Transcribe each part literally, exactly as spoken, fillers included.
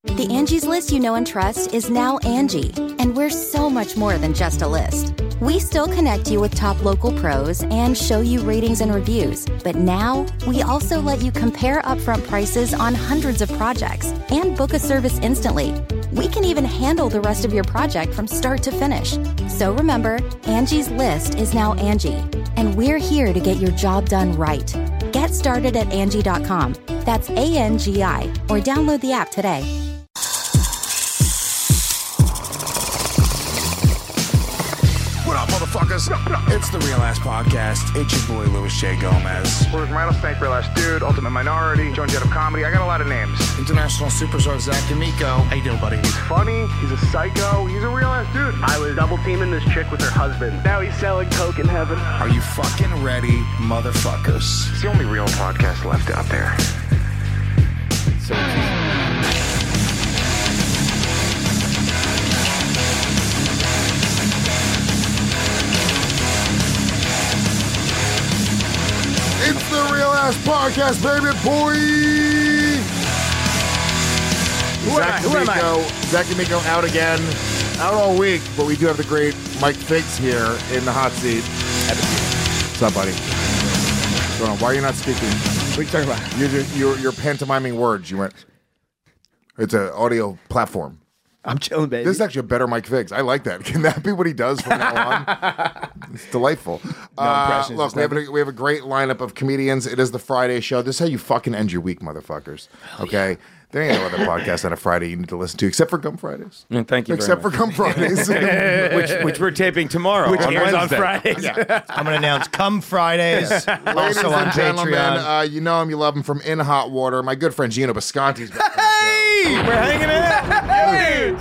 The Angie's List you know and trust is now Angie, and we're so much more than just a list. We still connect you with top local pros and show you ratings and reviews, but now we also let you compare upfront prices on hundreds of projects and book a service instantly. We can even handle the rest of your project from start to finish. So remember, Angie's List is now Angie, and we're here to get your job done right. Get started at Angie dot com. That's A N G I, or download the app today. What up, motherfuckers? It's the Real Ass Podcast. It's your boy, Louis J. Gomez. We're Rattlesnake, Real Ass Dude, Ultimate Minority, Joan Jett of Comedy. I got a lot of names. International Superstar Zach D'Amico. How you doing, buddy? He's funny. He's a psycho. He's a real ass dude. I was double teaming this chick with her husband. Now he's selling coke in heaven. Are you fucking ready, motherfuckers? It's the only real podcast left out there. So It's the Real Ass Podcast, baby boy! Who am I? Zach Who am I? D'Amico, Zach D'Amico out again. Out all week, but we do have the great Mike Figs here in the hot seat. What's up, buddy? What's going on? Why are you not speaking? What are you talking about? You're, you're, you're pantomiming words. You went. It's an audio platform. I'm chilling, baby. This is actually a better Mike Figs. I like that. Can that be what he does from now on? It's delightful. No uh, impressions, look, just we have, never- a, we have a great lineup of comedians. It is the Friday show. This is how you fucking end your week, motherfuckers. Okay? There ain't no other podcast on a Friday you need to listen to, except for Gum Fridays. Mm, thank you Except for very Gum Fridays. much. which, which we're taping tomorrow Which on airs on Wednesday. Fridays. I'm going to announce Come Fridays, Ladies also on and gentlemen, Patreon. uh, you know him, you love him from In Hot Water. My good friend Gino Bisconti's back. Hey, we're hanging out. Hey,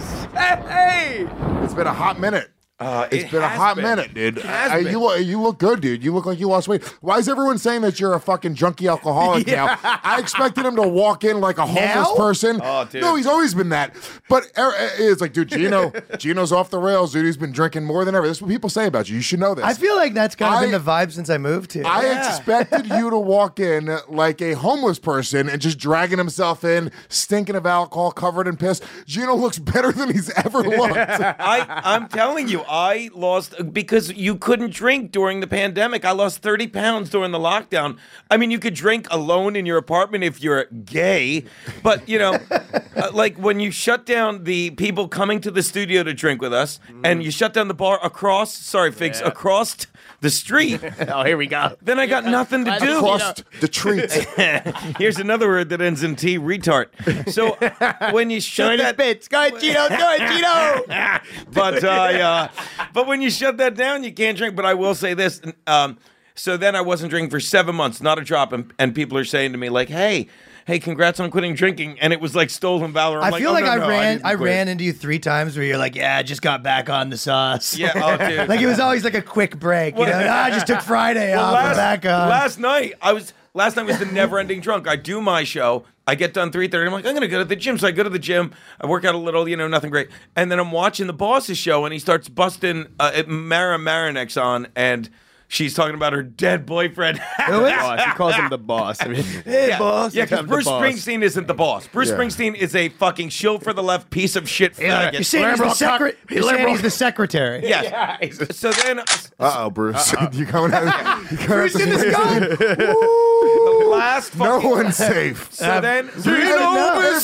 hey. It's been a hot minute. Uh, It's it been a has hot been. minute, dude. It has I- been. you, look, you look good, dude. You look like you lost weight. Why is everyone saying that you're a fucking junkie alcoholic now? I expected him to walk in like a homeless Now? person. Oh, dude. No, he's always been that. But er- it's like, dude, Gino, Gino's off the rails, dude. He's been drinking more than ever. This is what people say about you. You should know this. I feel like that's kind of I- been the vibe since I moved here. I expected you to walk in like a homeless person and just dragging himself in, stinking of alcohol, covered in piss. Gino looks better than he's ever looked. I, I'm telling you, I lost because you couldn't drink during the pandemic. I lost thirty pounds during the lockdown. I mean, you could drink alone in your apartment if you're gay, but you know, uh, like when you shut down the people coming to the studio to drink with us, and you shut down the bar across, sorry, Figs, across t- the street. Oh, here we go. Then I got nothing to do. Crossed the treats. Here's another word that ends in T, retard. So when you shut that bits. Go ahead, Gino. Do it, Gino. but uh, uh, but when you shut that down, you can't drink. But I will say this. Um, so then I wasn't drinking for seven months, not a drop. And, and people are saying to me like, hey, hey, congrats on quitting drinking. And it was like stolen valor. I'm I like, feel oh, like no, I no, ran didn't I, quit. ran into you three times where you're like, yeah, I just got back on the sauce. Yeah, oh, dude. Like it was always like a quick break. You Well- know, "Ah, I just took Friday Well, off last, and back on. last night I was last night was the never ending drunk. I do my show. I get done three thirty. I'm like, I'm gonna go to the gym. So I go to the gym. I work out a little, you know, nothing great. And then I'm watching the boss's show, and he starts busting uh, Mara Marinex on, and she's talking about her dead boyfriend. Who is? Oh, she calls him the boss. I mean, Yeah, boss. Yeah, because I'm the Bruce boss. Springsteen isn't the boss. Bruce Yeah. Springsteen is a fucking shill for the left piece of shit faggot. You're saying, he's the, secret- you're saying he's the secretary. Yeah. So then, Uh-oh, Bruce. you coming out? You coming out Bruce in the the last No fucking. one's safe. So then, If Bruce,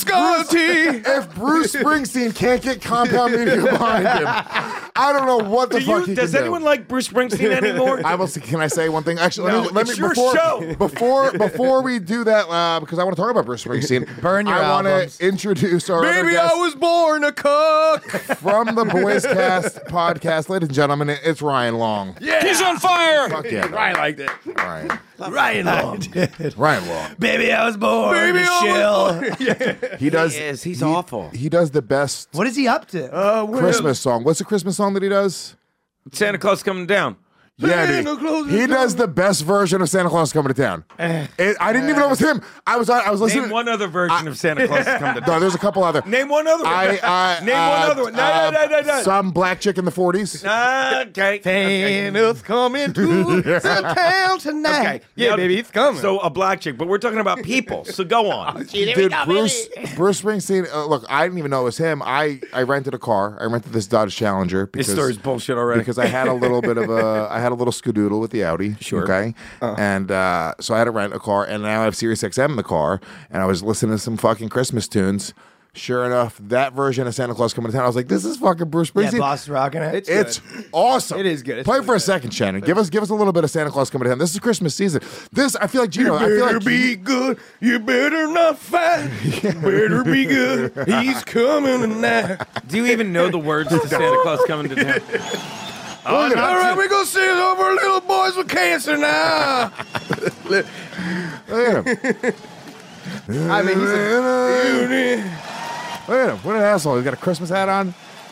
if Bruce Springsteen can't get compound media behind him, I don't know what the do fuck you, he does can anyone do. like Bruce Springsteen anymore? I will. Can I say one thing? Actually, No, let me, let it's me your before, show. before before we do that, uh, because I want to talk about Bruce Springsteen. Burn your I want albums. to introduce our other guest born a cook. from the Boys Cast podcast, ladies and gentlemen. It's Ryan Long. Yeah. He's on fire. Fuck yeah, Ryan liked it. Ryan. Ryan Long. Ryan Long. Baby, I was born Baby, to I chill. He does. He is. He's he- awful. He does the best What is he up to? Uh, well, Christmas song. What's the Christmas song that he does? Santa Claus coming down. Yeah, Santa dude. Claus is He does coming. the best version of Santa Claus coming to town. It, I didn't even know it was him. I was I was listening. Name one other version of Santa Claus is coming to No, there's a couple other. Name one other one. I, uh, Name uh, one other one. No, uh, no, no, no, no. Some black chick in the forties. Okay. Santa's coming to the town tonight. Okay. Yeah, Now- baby, it's coming. So a black chick, but we're talking about people. So go on. Dude, Bruce, Bruce Springsteen. Uh, look, I didn't even know it was him. I, I rented a car. I rented this Dodge Challenger because This story's bullshit already. because I had a little bit of a I had a little skadoodle with the Audi. Sure. Okay. And uh, so I had to rent a car, and now I have Sirius X M in the car, and I was listening to some fucking Christmas tunes. Sure enough, that version of Santa Claus coming to town, I was like, "This is fucking Bruce Yeah, Springsteen." boss is rocking it. It's It's good. awesome. It is good. It's Play it really for a good. second, Shannon. Give us give us a little bit of Santa Claus coming to town. This is Christmas season. This I feel like Gino. I feel like be good. You better not fight. You better be good. He's coming tonight. Do you even know the words to Santa Claus coming to town? Look at All him. right, we're going to sing over little boys with cancer now. Look at him. I mean, he's a, Look at him. What an asshole. He's got a Christmas hat on.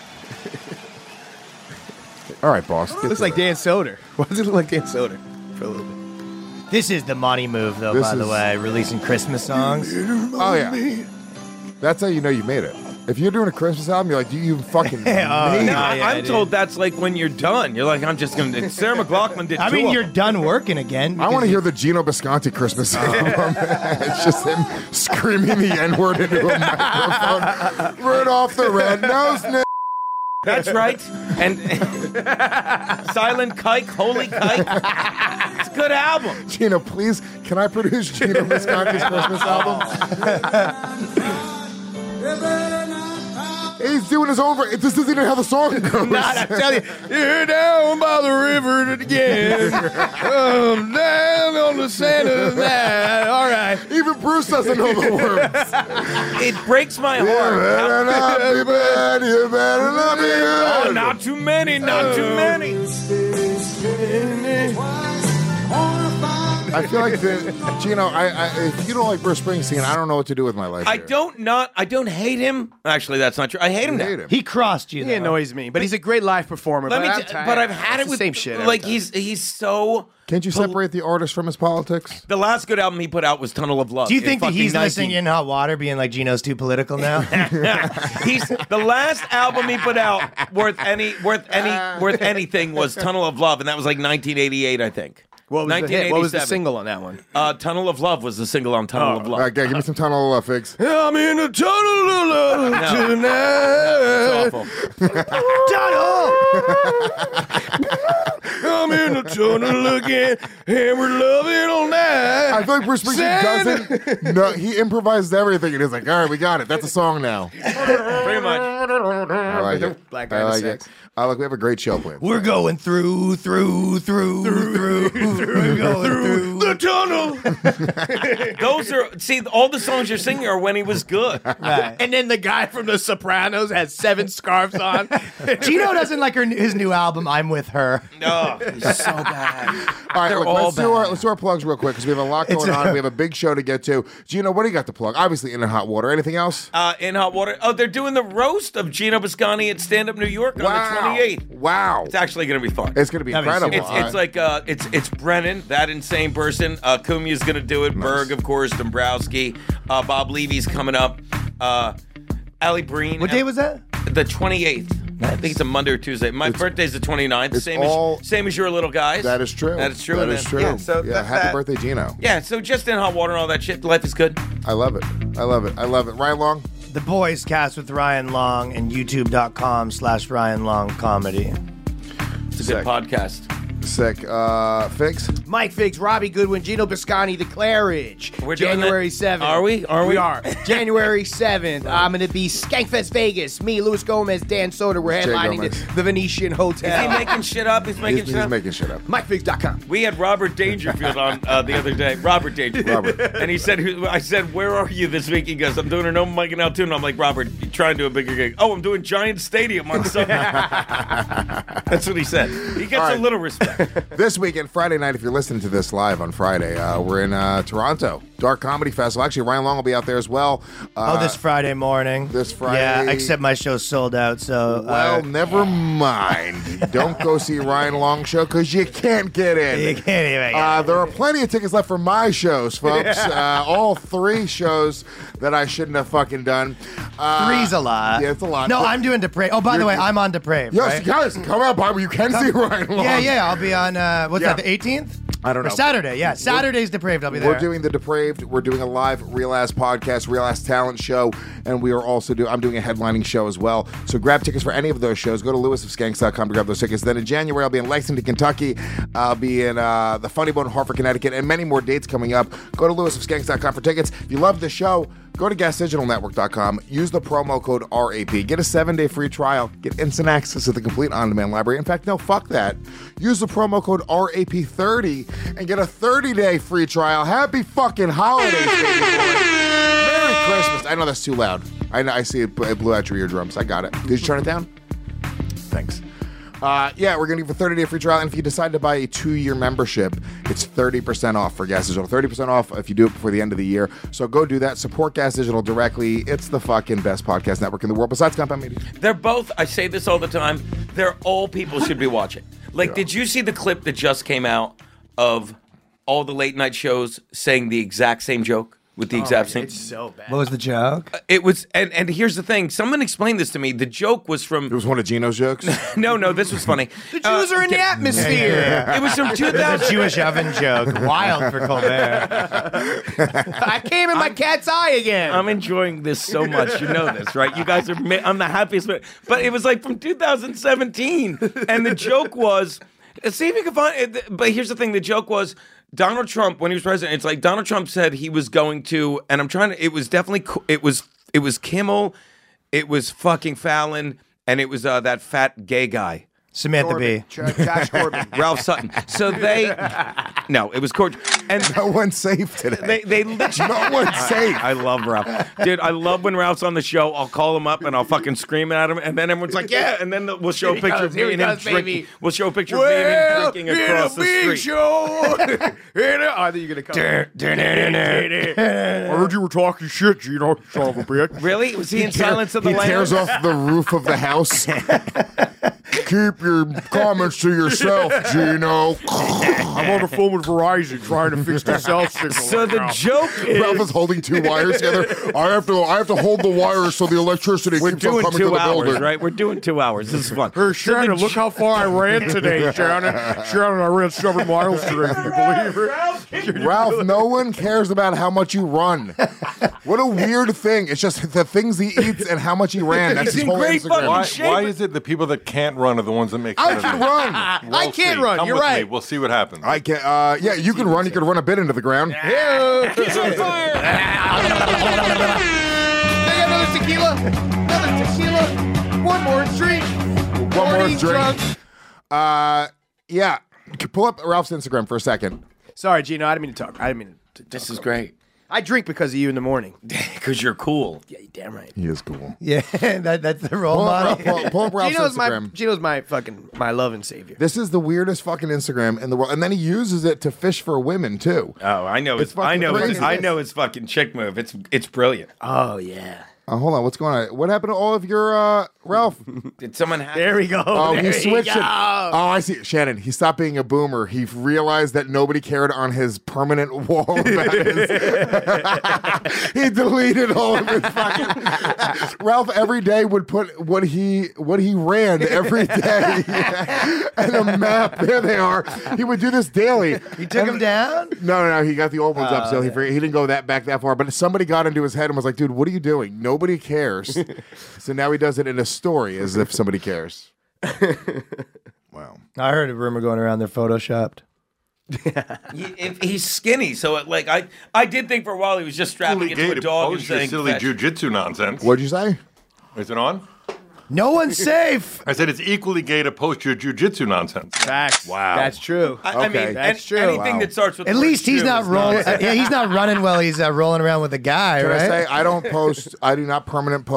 All right, boss. Get looks to like it. Dan Soder. Why does he look like Dan Soder for a little bit? This is the money move, though, This by the is- way, releasing Christmas songs. Oh, yeah. That's how you know you made it. If you're doing a Christmas album, you're like, you, you fucking made oh, it. no. I, yeah, I'm it told that's like when you're done. You're like, I'm just going to. Sarah McLachlan did I two mean, of you're them. done working again. I want to because hear the Gino Bisconti Christmas album. It's just him screaming the N-word into a microphone. Rudolph the Red-Nosed N- That's right. And Silent Kike, Holy Kike. It's a good album. Gino, please, can I produce Gino Bisconti's Christmas album? He's doing his own. ver- This isn't even how the song goes. Not, I tell you, you're down by the river again. I'm down on the Santa's night. All right. Even Bruce doesn't know the words. It breaks my You heart. better not be bad. You better not be Oh, good. not too many, not too many. I feel like the Gino. I, I if you don't like Bruce Springsteen, I don't know what to do with my life. I here. don't not. I don't hate him. Actually, that's not true. I hate him You now. hate him. he crossed you, He though. annoys me, but he's a great live performer. Let but me. I'm t- tired. but I've had It's it with the same shit. every Like time. he's he's so. Can't you separate the artist from his politics? The last good album he put out was Tunnel of Love. Do you in think that fucking he's nineteen listening in hot water, being like, Gino's too political now? He's the last album he put out worth any worth any worth anything was Tunnel of Love, and that was like nineteen eighty-eight, I think. what was the hit? What was the nineteen eighty-seven. single on that one? Uh, Tunnel of Love was the single on Tunnel of Love. All right, okay, give me some tunnel of love, Figs. I'm in a tunnel of love No. tonight. It's awful. I'm in the tunnel again, and we're loving all night. I feel like Bruce Springsteen Santa- doesn't. No, he improvises everything, and he's like, "All right, we got it. That's a song now." Pretty much. I like it. Black guy I to like sex. it. Uh, look, we have a great show planned. We're going through, through, through, through, through. We're going through. The tunnel. Those are see all the songs you're singing are when he was good. Right. And then the guy from The Sopranos has seven scarves on. Gino doesn't like her, his new album, I'm With Her. No, he's so bad. All right, They're look, all let's, do our, bad. let's do our plugs real quick because we have a lot going on. We have a big show to get to. Gino, what do you got to plug? Obviously, In the Hot Water. Anything else? Uh, in hot water. Oh, they're doing the roast of Gino Bisconti at Stand Up New York on the twenty-eighth. Wow. It's actually going to be fun. It's going to be That'd be incredible. super It's, it's like uh, it's it's Brennan, that insane person. Uh, Kumia's gonna do it. Berg, of course. Dombrowski. Uh, Bob Levy's coming up. Uh, Ali Breen. What day was that? The twenty-eighth. I think it's a Monday or Tuesday. My birthday's the twenty-ninth. it's Same all- as same as your little guys. that is true. That is true. That And is then- true. Yeah, so yeah, that- happy that- birthday, Gino. Yeah, so just in hot water and all that shit. Life is good. I love it. I love it. I love it. Ryan Long. The Boys Cast with Ryan Long and youtube.com slash Ryan Long Comedy. It's a Sick. good podcast. Sick. Uh, Figs. Mike Figs, Robbie Goodwin, Gino Bisconti, The Claridge. We're doing January that- seventh. Are we? Are we? We are. January seventh. I'm going to be Skankfest Vegas. Me, Luis Gomez, Dan Soder. We're Jay headlining Gomez. the, the Venetian Is he Hotel. making shit up? He's making He's, shit he's up. making shit up. Mike Figs dot com. We had Robert Dangerfield on uh, the other day. Robert Dangerfield. Robert. And he said, who- I said, where are you this week? He goes, I'm doing an open mic in Altoona. I'm like, Robert, you try and do a bigger gig. Oh, I'm doing Giant Stadium on Sunday. That's what he said. He gets All right. a little respect. This weekend, Friday night, if you're listening to this live on Friday, uh, we're in uh, Toronto. Dark Comedy Festival. Actually, Ryan Long will be out there as well. Uh, oh, this Friday morning. This Friday. Yeah, except my show's sold out, so... Well, uh, never mind. Don't go see Ryan Long show because you can't get in. You can't even get uh, There are plenty of tickets left for my shows, folks. uh, all three shows that I shouldn't have fucking done. Uh, Three's a lot. Yeah, it's a lot. No, But- I'm doing Depraved. Oh, by the way, I'm on Depraved, Yes, right? guys, come out, Bible. You can see Ryan Long. Yeah, yeah, I'll be on, uh, what's Yeah. that, the eighteenth? I don't Or know. Saturday, yeah. Saturday's Depraved, I'll be there. We're doing the Depraved. We're doing a live Real Ass podcast, Real Ass Talent show, and we are also doing. I'm doing a headlining show as well. So grab tickets for any of those shows. Go to lewis of skanks dot com to grab those tickets. Then in January, I'll be in Lexington, Kentucky. I'll be in uh, the Funny Bone in Hartford, Connecticut, and many more dates coming up. Go to lewis of skanks dot com for tickets. If you love the show, go to gas digital network dot com. Use the promo code R A P. Get a seven-day free trial. Get instant access to the complete on-demand library. In fact, no, fuck that. Use the promo code R A P thirty and get a thirty-day free trial. Happy fucking holidays, baby boy. Merry Christmas. I know that's too loud. I know. I see it, it blew out your eardrums. I got it. Did you turn it down? Thanks. Uh, yeah, we're going to give a thirty-day free trial, and if you decide to buy a two-year membership, it's thirty percent off for Gas Digital. thirty percent off if you do it before the end of the year. So go do that. Support Gas Digital directly. It's the fucking best podcast network in the world, besides Compound Media. They're both, I say this all the time, they're all people should be watching. Like, Yeah. did you see the clip that just came out of all the late night shows saying the exact same joke with the exact same? It's so bad. What was the joke? It was, and, and here's the thing. Someone explained this to me. The joke was from. It was one of Gino's jokes. No, no, this was funny. The Jews are in the atmosphere. It was from two The thousand. Jewish oven joke. Wild for Colbert. I came in my cat's eye again. I'm enjoying this so much. You know this, right? You guys are. ma- I'm the happiest. man. But it was like from two thousand seventeen, and the joke was. See if you can find. it. But here's the thing: the joke was Donald Trump when he was president. It's like Donald Trump said he was going to, and I'm trying to. It was definitely. co- It was. It was Kimmel. It was fucking Fallon, and it was uh, that fat gay guy. Samantha Bee. Ch- Josh Corbin. Ralph Sutton. So they, no, it was Court, and No one's safe today. they they literally. No one's safe. I love Ralph, dude. I love when Ralph's on the show. I'll call him up and I'll fucking scream at him, and then everyone's like, "Yeah!" And then we'll show a Here he picture goes, of me here he and him goes, drinking. baby. We'll show a picture of me and him drinking across the street. Show. In a- oh, I think you're gonna come. I heard you were talking shit, Gino. Son of a bitch. Really? Was he in Silence of the He tears Lambs? off the roof of the house. Keep your comments to yourself, Gino. I'm on the phone with Verizon trying to fix the cell signal. So right the now. joke Ralph is, is holding two wires together. I have to. I have to hold the wires so the electricity we're keeps on doing coming to two the hours, building. right? We're doing two hours. This is fun. Hey, Shannon, look how far I ran today, Shannon. Shannon, I ran seven miles today. Can you believe it? Ralph, no one cares about how much you run. What a weird thing. It's just the things he eats and how much he ran. That's He's his in whole great Instagram. fucking Why, shape. why is it the people that can't run are the ones that make I fun can of me? run. We'll I can't see. run. Come You're with me. right. We'll see what happens. I can. Uh, yeah, you can run. You can run a bit into the ground. He's on fire. They got another tequila. Another tequila. One more drink. One more Already drink. drunk. Uh, yeah. Pull up Ralph's Instagram for a second. Sorry, Gino. I didn't mean to talk. I didn't mean to. This is great I drink because of you in the morning. because you're cool. Yeah, you damn right. He is cool. Yeah, that, that's the role Pull up, model. Ralph, pull, pull up Ralph's Gino's my Instagram. Gino's my fucking my love and savior. This is the weirdest fucking Instagram in the world, and then he uses it to fish for women too. Oh, I know. It's It's, I fucking know. It's, crazy. I know. It's fucking chick move. It's it's brilliant. Oh yeah. Uh, hold on, what's going on? What happened to all of your uh, Ralph? Did someone have? There we go. Oh, there he you switched it. go. Oh, I see. Shannon, he stopped being a boomer. He realized that nobody cared on his permanent wall about his. He deleted all of his fucking. Ralph every day would put what he what he ran every day and a map. There they are. He would do this daily. You took him down? No, no, no. He got the old ones up, Oh, so he yeah. forget- he didn't go that back that far. But somebody got into his head and was like, "Dude, what are you doing? Nobody cares." So now he does it in a story as if somebody cares. Wow. I heard a rumor going around they're photoshopped. He, if he's skinny, so it, like I, I did think for a while he was just strapping Equally into gay a to dog and post your saying, silly "Fetch." jujitsu nonsense. What'd you say? Is it on? No one's safe. I said it's equally gay to post your jujitsu nonsense. Facts. Wow. That's true. I, I Okay. mean, That's an- true. anything Wow. that starts with At the word least he's shoe not is rolling. nonsense. yeah, he's not running while he's uh, rolling around with a guy, Can right? I say I don't post? I do not permanent post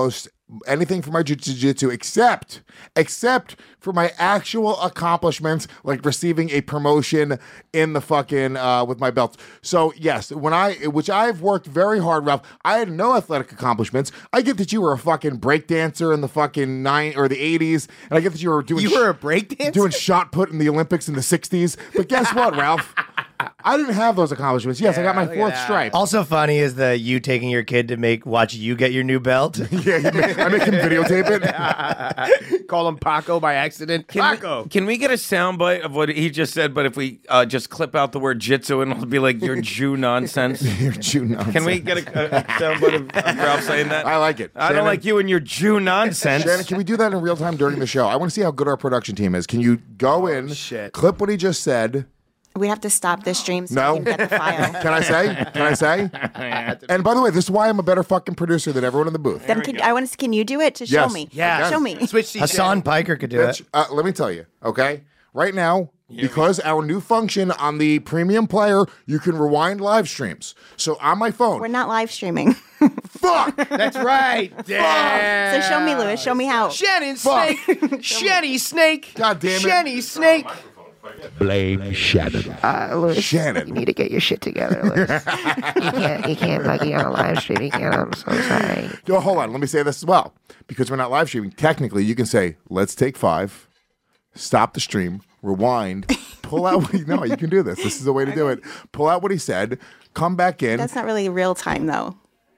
anything for my jiu-jitsu except except for my actual accomplishments, like receiving a promotion in the fucking uh, with my belts. So yes, when I which I've worked very hard, Ralph. I had no athletic accomplishments. I get that you were a fucking break dancer in the fucking nine or the eighties, and I get that you were doing You were a break dancer? doing shot put in the Olympics in the sixties. But guess what, Ralph? I didn't have those accomplishments. Yes, I got my fourth stripe. Also funny is the you taking your kid to make watch you get your new belt. Yeah, I make him videotape it. Call him Paco by accident. Can Paco. we, can we get a soundbite of what he just said? But if we uh, just clip out the word jitsu and it'll be like your Jew nonsense. Your Jew nonsense. Can we get a, a soundbite of, of Ralph saying that? I like it. I Shannon? don't like you and your Jew nonsense. Shannon, can we do that in real time during the show? I want to see how good our production team is. Can you go in, shit. clip what he just said? We have to stop this stream so No. we can get the file. Can I say? Can I say? And by the way, this is why I'm a better fucking producer than everyone in the booth. Then can, I want to. Can you do it to Yes. show me? Yeah. Show me. Switch seats. Hassan Piker could do Bitch, it. uh, let me tell you, okay? Right now, because our new function on the premium player, you can rewind live streams. So on my phone, We're not live streaming. fuck! That's right. Damn. So show me, Lewis. Show me how. Shannon Fuck. Snake. Shanny Snake. God damn it. Shanny Snake. Blame Shannon. Uh, Lewis, Shannon. you need to get your shit together, Lewis. you can't, you can't buggy on a live stream. You can't. I'm so sorry. No, hold on. Let me say this as well. Because we're not live streaming, technically, you can say, let's take five, stop the stream, rewind, pull out what he, no, you can do this. This is the way to do it. Pull out what he said, come back in. That's not really real time, though.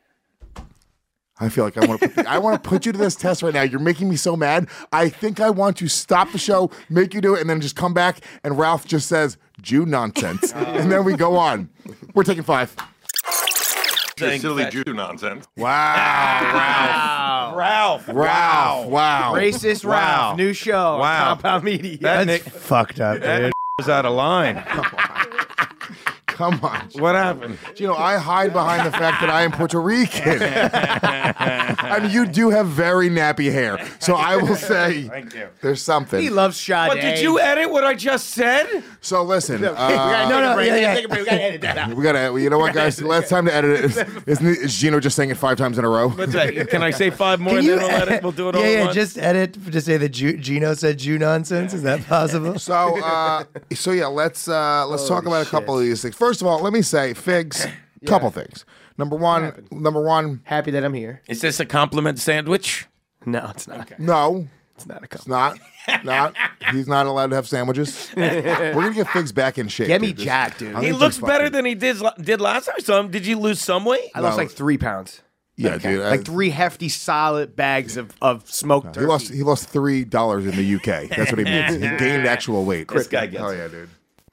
I feel like I want to put the, I want to put you to this test right now. You're making me so mad. I think I want to stop the show, make you do it, and then just come back and Ralph just says Jew nonsense. And then we go on. We're taking five. Your silly Jew nonsense. Wow, Ralph. Ralph. Ralph. Wow. Racist Wow. Ralph. New show. Wow. Compound Media. That That's Nick fucked up, dude. was out of line. Come on. What happened? You know, I hide behind the fact that I am Puerto Rican. I mean, you do have very nappy hair. So I will say Thank you. there's something. He loves Sade. But did you edit what I just said? So listen. No, Uh, no, yeah, yeah. Take a break. We gotta edit that out. we gotta, you know what, guys? Last time to edit it. Is, isn't it, is Gino just saying it five times in a row? What's that? Can I say five more Can and you then we'll edit? We'll do it all yeah, at yeah, once? just edit to say that Ju- Gino said Jew nonsense. Is that possible? So, uh, so yeah, let's uh, let's talk about a couple of these things. First of all, let me say, Figs, couple things. Number one, number one, Happy that I'm here. Is this a compliment sandwich? No, it's not. no, It's not a it's compliment. not, not. He's not allowed to have sandwiches. We're gonna get Figs back in shape. Get me dude. This- jacked, dude. I'm He gonna looks do better fucking- than he did did last time I saw him. Did you lose some weight? I lost No. like three pounds. Yeah, dude. I- Like three hefty, solid bags of, of smoked he turkey. lost. He lost three dollars in the U K. That's what he means. He gained actual weight. This guy gets Oh it. yeah, dude.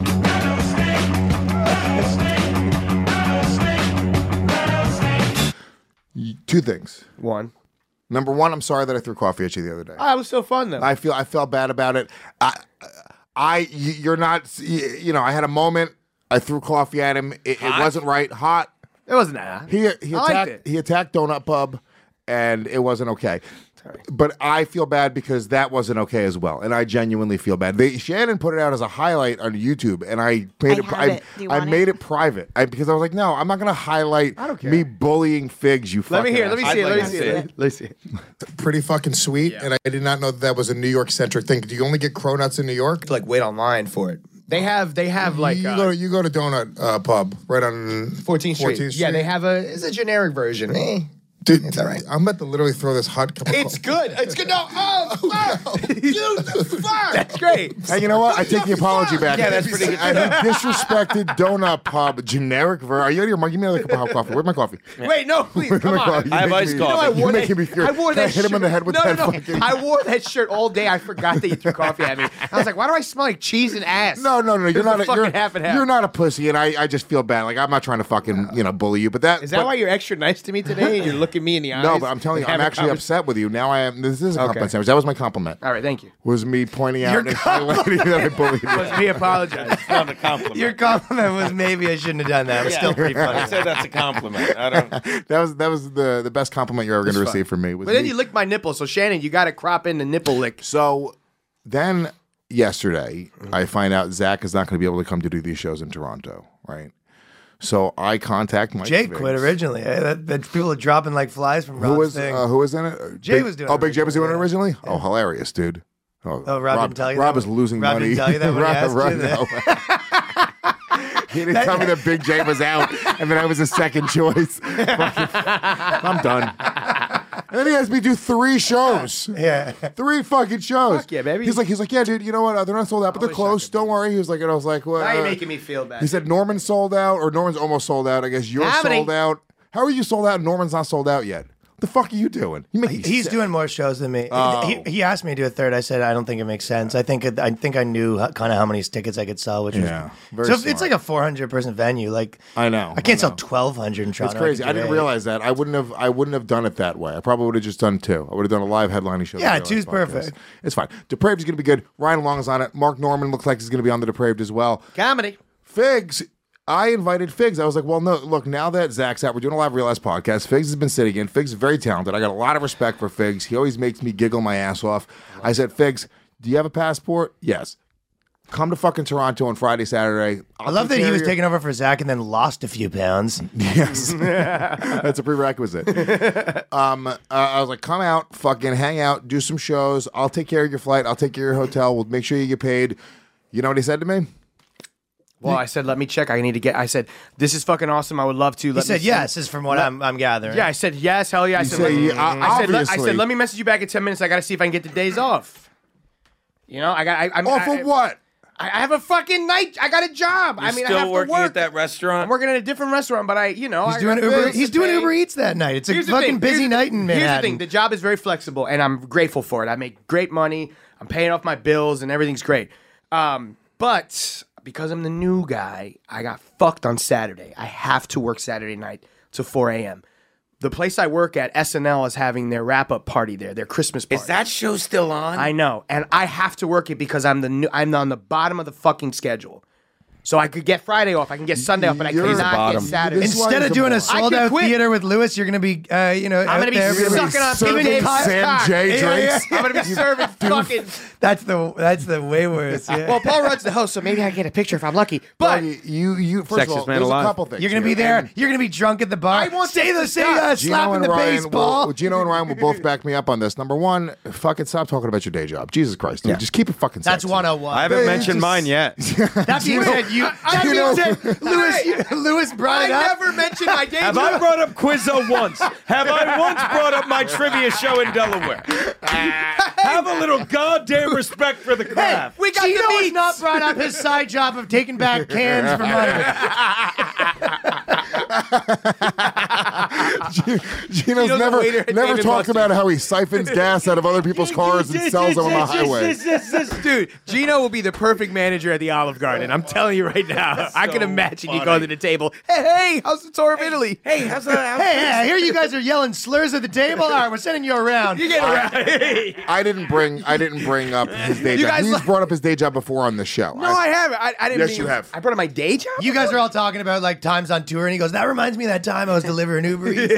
Two things. One. Number one, I'm sorry that I threw coffee at you the other day. Oh, it was so fun, though. I feel I felt bad about it. I, I, y- you're not. You know, I had a moment. I threw coffee at him. It, it wasn't right. Hot. it wasn't that. He he I liked attacked. it. He attacked Donut Pub, and it wasn't okay. But I feel bad because that wasn't okay as well, and I genuinely feel bad. They, Shannon put it out as a highlight on YouTube, and I made I it. have I, it. Do you I want made it? it private I, because I was like, no, I'm not going to highlight don't care. me bullying Figs. You Let me fucking hear. Let me ass. see it. I'd Let like me to see see it. Let me see it. Pretty fucking sweet, and I did not know that, that was a New York centric thing. Do you only get cronuts in New York? Like wait online for it. They have. They have like you uh, go to you go to Donut uh, Pub right on fourteenth Street. fourteenth Yeah, they have a. It's a generic version. Eh. Dude, it's all right. I'm about to literally throw this hot cup of It's coffee. good. It's good. No. Oh, fuck. Dude, the fuck. That's great. And you know what? I take the apology back. Yeah, that's pretty good. And he disrespected Donut Pub, generic ver. Are you out of your mind? Give me another cup of hot coffee. Where's my coffee? Wait, no, please, Where's come my on. coffee? You I have make iced me- coffee. No, I You're wore making that, me furious. I wore Can I that hit him in the shirt- head with no, that no, no. fucking... I wore that shirt all day. I forgot that you threw coffee at me. I was like, why do I smell like cheese and ass? No, no, no. It You're was not a a, fucking you're, half and half. you're not a pussy, and I, I just feel bad. Like, I'm not trying to fucking, you know, bully you, but that... Is that but, why you're extra nice to me today and you're looking me in the eyes? No, but I'm telling you, and I'm having actually convers- upset with you. Now I am... This is a Okay. compliment sandwich. That was my compliment. All right, thank you. Was me pointing out Your and highlighting that I bullied you. Was me apologize. It's not a compliment. Your compliment was maybe I shouldn't have done that. It was Yeah. still pretty funny. I said that's a compliment. I don't. That was that was the, the best compliment you're ever going to It's fun. receive from me. Was But then me- you licked my nipple, so Shannon, you got to crop in the nipple lick. So then yesterday, I find out Zach is not going to be able to come to do these shows in Toronto, right? So I contact Mike. Jake Figs. quit originally. Eh? That, that people are dropping like flies from Who Rob's was thing. uh, who was in it? Jay Big- was doing Oh, it Big Jay was doing it originally, originally. Oh, hilarious, dude. Oh, Oh, Rob didn't tell you Rob that is one? losing Rob money. didn't tell you that when he asked you no. He didn't tell me that Big J was out, and then I was a second choice. I'm done. And then he has me do three shows. Yeah. Three fucking shows. Fuck yeah, baby. He's like, he's like, yeah, dude, you know what? Uh, they're not sold out, but they're close. Don't worry. He was like, and I was like, well. Now you're uh, making me feel bad. He said Norman's sold out, or Norman's almost sold out. I guess you're How many? sold out. How are you sold out and Norman's not sold out yet? What the fuck are you doing? You make me He's sick. doing more shows than me. Oh. He, he asked me to do a third. I said I don't think it makes sense. I think it, I think I knew kind of how many tickets I could sell, which Yeah, was very so smart. it's like a four hundred person venue. Like I know. I can't I sell know. twelve hundred in Toronto. It's crazy. could I do didn't eight. realize that. I wouldn't have. I wouldn't have done it that way. I probably would have just done two. I would have done a live headlining show. Yeah, for the two's Real Life Podcast. perfect. It's fine. Depraved is going to be good. Ryan Long is on it. Mark Norman looks like he's going to be on the Depraved as well. Comedy. Figs. I invited Figs. I was like, well, no, look, now that Zach's out, we're doing a live Real Life podcast. Figs has been sitting in. Figs is very talented. I got a lot of respect for Figs. He always makes me giggle my ass off. I said, Figs, do you have a passport? Yes. Come to fucking Toronto on Friday, Saturday. I'll I love take that he care was of your- taking over for Zach and then lost a few pounds. Yes. That's a prerequisite. um, uh, I was like, come out, fucking hang out, do some shows. I'll take care of your flight. I'll take care of your hotel. We'll make sure you get paid. You know what he said to me? Well, I said, let me check. I need to get. I said, this is fucking awesome. I would love to. He Let said me yes, is from what I'm, I'm gathering. Yeah, I said yes. Hell yeah. I You said, say, let me, yeah, I, said let, I obviously. said, let me message you back in ten minutes. I got to see if I can get the days off. You know, I got. I, I'm Off I, of what? I, I have a fucking night. I got a job. You're I mean, still I have working to work. at that restaurant? I'm working at a different restaurant, but I, you know, He's I doing got Uber. bills He's to doing pay. Uber Eats that night. It's a Here's the fucking thing. busy Here's- night in Manhattan. Here's the thing: the job is very flexible, and I'm grateful for it. I make great money. I'm paying off my bills, and everything's great. Um, but because I'm the new guy, I got fucked on Saturday. I have to work Saturday night till four a.m. The place I work at, S N L, is having their wrap-up party there, their Christmas party. Is that show still on? I know, and I have to work it because I'm the new, I'm on the bottom of the fucking schedule. So I could get Friday off, I can get Sunday off, but I You're the cannot bottom. get Saturday. This is why Instead he's of a doing a moron. I sold could out quit. theater with Lewis, you're going to be, uh, you know, I'm out gonna be there. You're gonna be sucking on serving Big Dave's Sam cock. J Yeah, yeah, drinks. I'm gonna be serving fucking. That's the that's the way worse. Yeah. Well, Paul Rudd's the host, so maybe I get a picture if I'm lucky. But Doggy, you, you, first Sexiest of all, man there's alive. a couple things. You're gonna be here. there. And You're gonna be drunk at the bar. I want say this the to say stop. uh, Gino slapping and the Ryan baseball. Will, Gino and Ryan will both back me up on this. Number one, fucking stop talking about your day job. Jesus Christ, dude. Just keep it fucking That's sexy. one oh one. I haven't They mentioned just- mine yet. That being said, you. That you being know- said, Lewis, you, Lewis brought I it up. never mentioned my day Have job. I brought up Quizzo once? Have I once brought up my trivia show in Delaware? Have a little goddamn respect for the craft. We got Gino the has meats. not brought up his side job of taking back cans for money. Gino's the never waiter at never Dave and talked Buster's. about how he siphons gas out of other people's cars and sells them on the highway. Dude, Gino will be the perfect manager at the Olive Garden. I'm telling you right now. I can so imagine you funny. going to the table. Hey, hey, how's the tour of Italy? Hey, how's that? Hey, hey, I hear you guys are yelling slurs at the table. All right, we're sending you around. You get around. I didn't bring I didn't bring up his day You job. guys He's like- brought up his day job before on the show. No, I haven't. I, I didn't. Yes, mean- you have. I brought up my day job. You guys are all talking about like times on tour, and he goes, "That reminds me of that time I was delivering Uber Eats."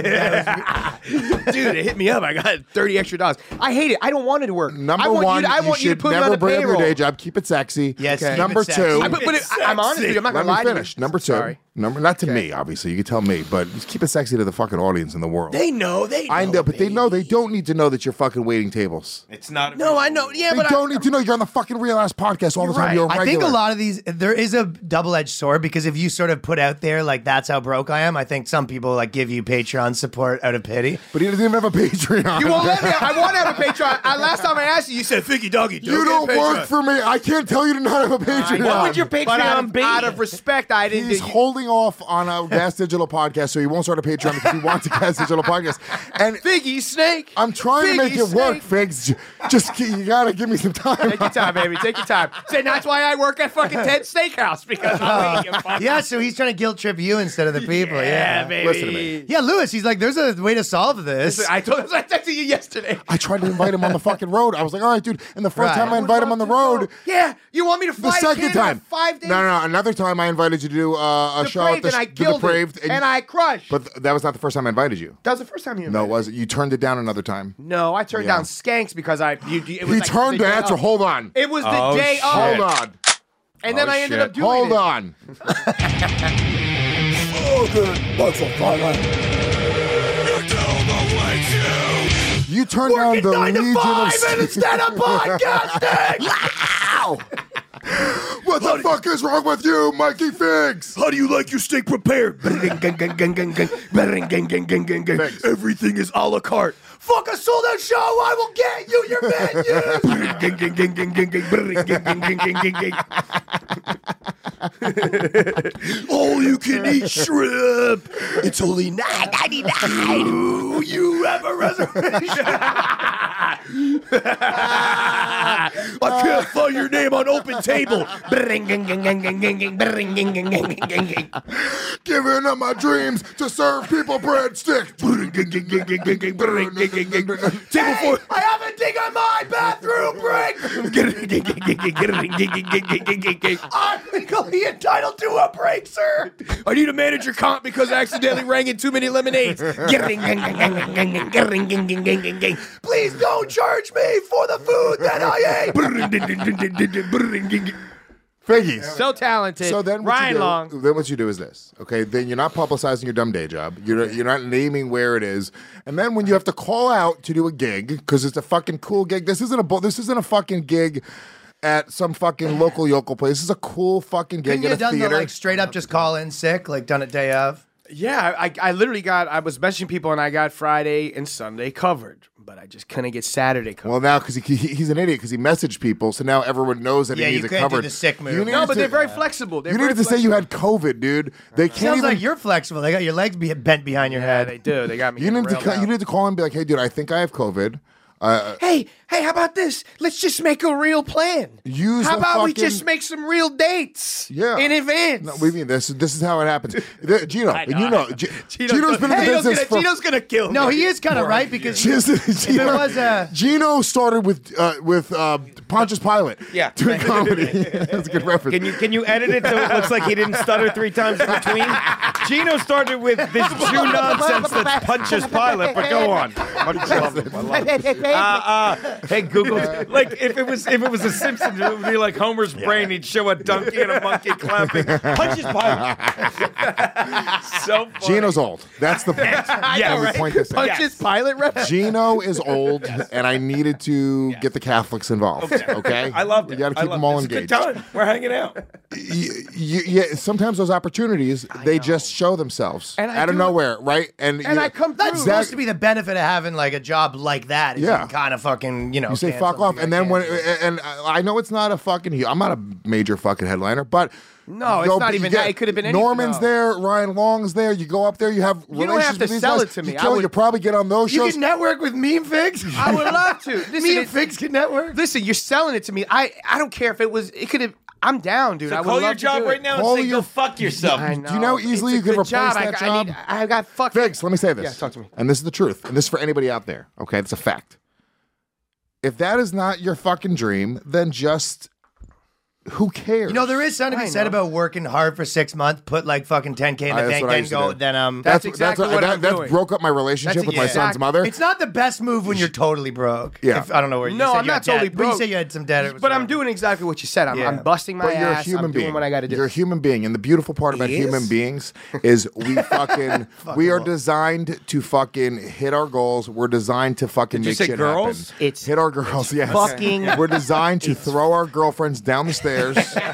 Dude, it hit me up. I got thirty extra dollars. I hate it. I don't want it to work. Number I want one, you to, I you want you to should put me never on the bring up your payroll. day job. Keep it sexy. Yes, Okay. keep Number it sexy. two. I, but, but I, I'm honest with you. I'm not Let gonna lie me to you. finish. Number two. Sorry. Number not to me, obviously. You can tell me, but just keep it sexy to the fucking audience in the world. They know. They. Know, I know, but they baby. know they don't need to know that you're fucking waiting tables. It's not. No, I know. Yeah, They but don't I, need to know you're on the fucking Real Ass podcast all the time. right. You're a I regular. think a lot of these, there is a double-edged sword because if you sort of put out there like that's how broke I am, I think some people like give you Patreon support out of pity. But he doesn't even have a Patreon. you won't let me. I want to have a Patreon. I, last time I asked you, you said, "Figgy doggy." You don't work for me. I can't tell you to not have a Patreon. What would your But out Patreon of, be? out of respect, I didn't. He's you- holding off on a Gas Digital podcast, so he won't start a Patreon because he wants a Gas Digital podcast. And Figgy snake. I'm trying to make Figgy it work, snake. Figs. Just you gotta give me some time. Take your time, baby. Take your time. Say that's why I work at fucking Ted's Steakhouse because I'm waiting. you fuck. Yeah, so he's trying to guilt trip you instead of the people. Yeah, Yeah, baby. Listen to me. Yeah, Lewis, he's like, there's a way to solve this. I told I texted you yesterday. I tried to invite him on the fucking road. I was like, all right, dude. And the first Right. time I invite him on the road, Yeah, you want me to the fly to second Canada time, five days? No, no, no. Another time I invited you to do uh, a show at Depraved, the, and I the killed Depraved, it, and I crushed. But th- that was not the first time I invited you. that was the first time you. No, invited it me. wasn't. You turned it down another time. No, I turned Yeah. down Skanks because I. You, you, it was He like turned the to day answer. of. Hold on. It was the Oh, day shit. of. Hold on. And then Oh, I ended shit. up doing Hold it. on. fucking Michael Thailand. You turn down the Legion of stand-up podcasting. Wow! What the fuck is wrong with you, Mikey Figs? How do you like your steak prepared? Everything is a la carte. Fuck a sold out show, I will get you your menu. All you can eat shrimp. It's only nine ninety-nine. Do you have a reservation? I can't find your name on Open Table. Giving up my dreams to serve people breadsticks. Table four. I haven't taken my bathroom break. I'm legally entitled to a break, sir. I need a manager comp because I accidentally rang in too many lemonades. Please don't charge me for the food that I ate. Figgies. So talented. So then what Ryan you do, Long. Then what you do is this, okay? Then you're not publicizing your dumb day job. You're you're not naming where it is. And then when you have to call out to do a gig because it's a fucking cool gig. This isn't a bu- this isn't a fucking gig at some fucking local yokel place. This is a cool fucking gig Couldn't you at have a done the theater. like straight up just call in sick, like done it day of? Yeah, I, I literally got, I was messaging people and I got Friday and Sunday covered, but I just couldn't get Saturday covered. Well, now because he, he, he's an idiot because he messaged people, so now everyone knows that Yeah, he you needs it can't do covered. the sick move. You needed No, but to- they're very flexible. They're You very needed to say you flexible. had COVID, dude. They can't Sounds even. like you're flexible. They got your legs be bent behind your Yeah, head. they do. They got me. you need to railed ca- out. you need to call and be like, hey, dude, I think I have COVID. Uh, Hey, hey, how about this? Let's just make a real plan. Use How the about we fucking- just make some real dates? Yeah. In advance. No, we mean this. This is how it happens. The- Gino, I and know. you know, G- Gino's Gino's been in the gonna- Gino's business gonna- for. Gino's gonna kill me. No, he is kind of right because Gino's- if it Gino, was a Gino started with uh, with uh, Pontius Pilate. Yeah. doing comedy. That's a good reference. Can you can you edit it so it looks like he didn't stutter three times in between? Gino started with this Jew nonsense that's Pontius Pilate, but go on. I love him. I love him. Uh, uh, hey Google, like if it was if it was a Simpsons, it would be like Homer's brain. He'd show a donkey and a monkey clapping. Pontius Pilate. So funny. Gino's old. That's the point. Yeah, I would right. point this out. Punches Pilot rep. Gino is old, and I needed to get the Catholics involved. Okay, I loved it. You got to I keep loved them all it. It's engaged. a good time. We're hanging out. Y- y- yeah, sometimes those opportunities they just show themselves And I out of do- nowhere, right? And And you- I come that's through. supposed to be the benefit of having like a job like that. Is Yeah. you kind of fucking you know You say cancel fuck off, if and you then when cancel. and I know it's not a fucking. hu- I'm not a major fucking headliner, but No, it's go- not you even get- that. It could have been any- Norman's no. there, Ryan Long's there. You go up there, you have You don't have relations to with these sell guys, it to me. You, I kill it, would- you probably get on those You shows. can network with Meme Figs. I would love to. Listen, Me and it- Figs can network. Listen, you're selling it to me. I, I don't care if it was. It could have. I'm down, dude. I So would call love your to job do it. right now Call and say your- go fuck yourself. I Do you know how easily It's you a could good job. replace I, that I job? need. I got fuck. Figs, let me say this. Yeah, talk to me. And this is the truth. And this is for anybody out there. Okay, it's a fact. If that is not your fucking dream, then just who cares? You know, there is something to I be said know. about working hard for six months, put like fucking ten K in the Uh, that's bank, what I then used to go, do. then um. That's exactly what that, I'm that doing. broke up my relationship That's- with my yeah. son's mother. It's not the best move when you're totally broke. Yeah. If- I don't know where you No, said I'm you not had debt, totally but broke. You said you had some debt. It was But I'm whatever. doing exactly what you said. I'm, Yeah. I'm busting my But you're a ass. human I'm being. doing what I got to do. You're a human being, and the beautiful part about He human is? beings is we fucking we are designed to fucking hit our goals. We're designed to fucking Did you make say shit girls? happen. It's hit our girls. Yes, fucking- We're designed to throw our girlfriends down the stairs.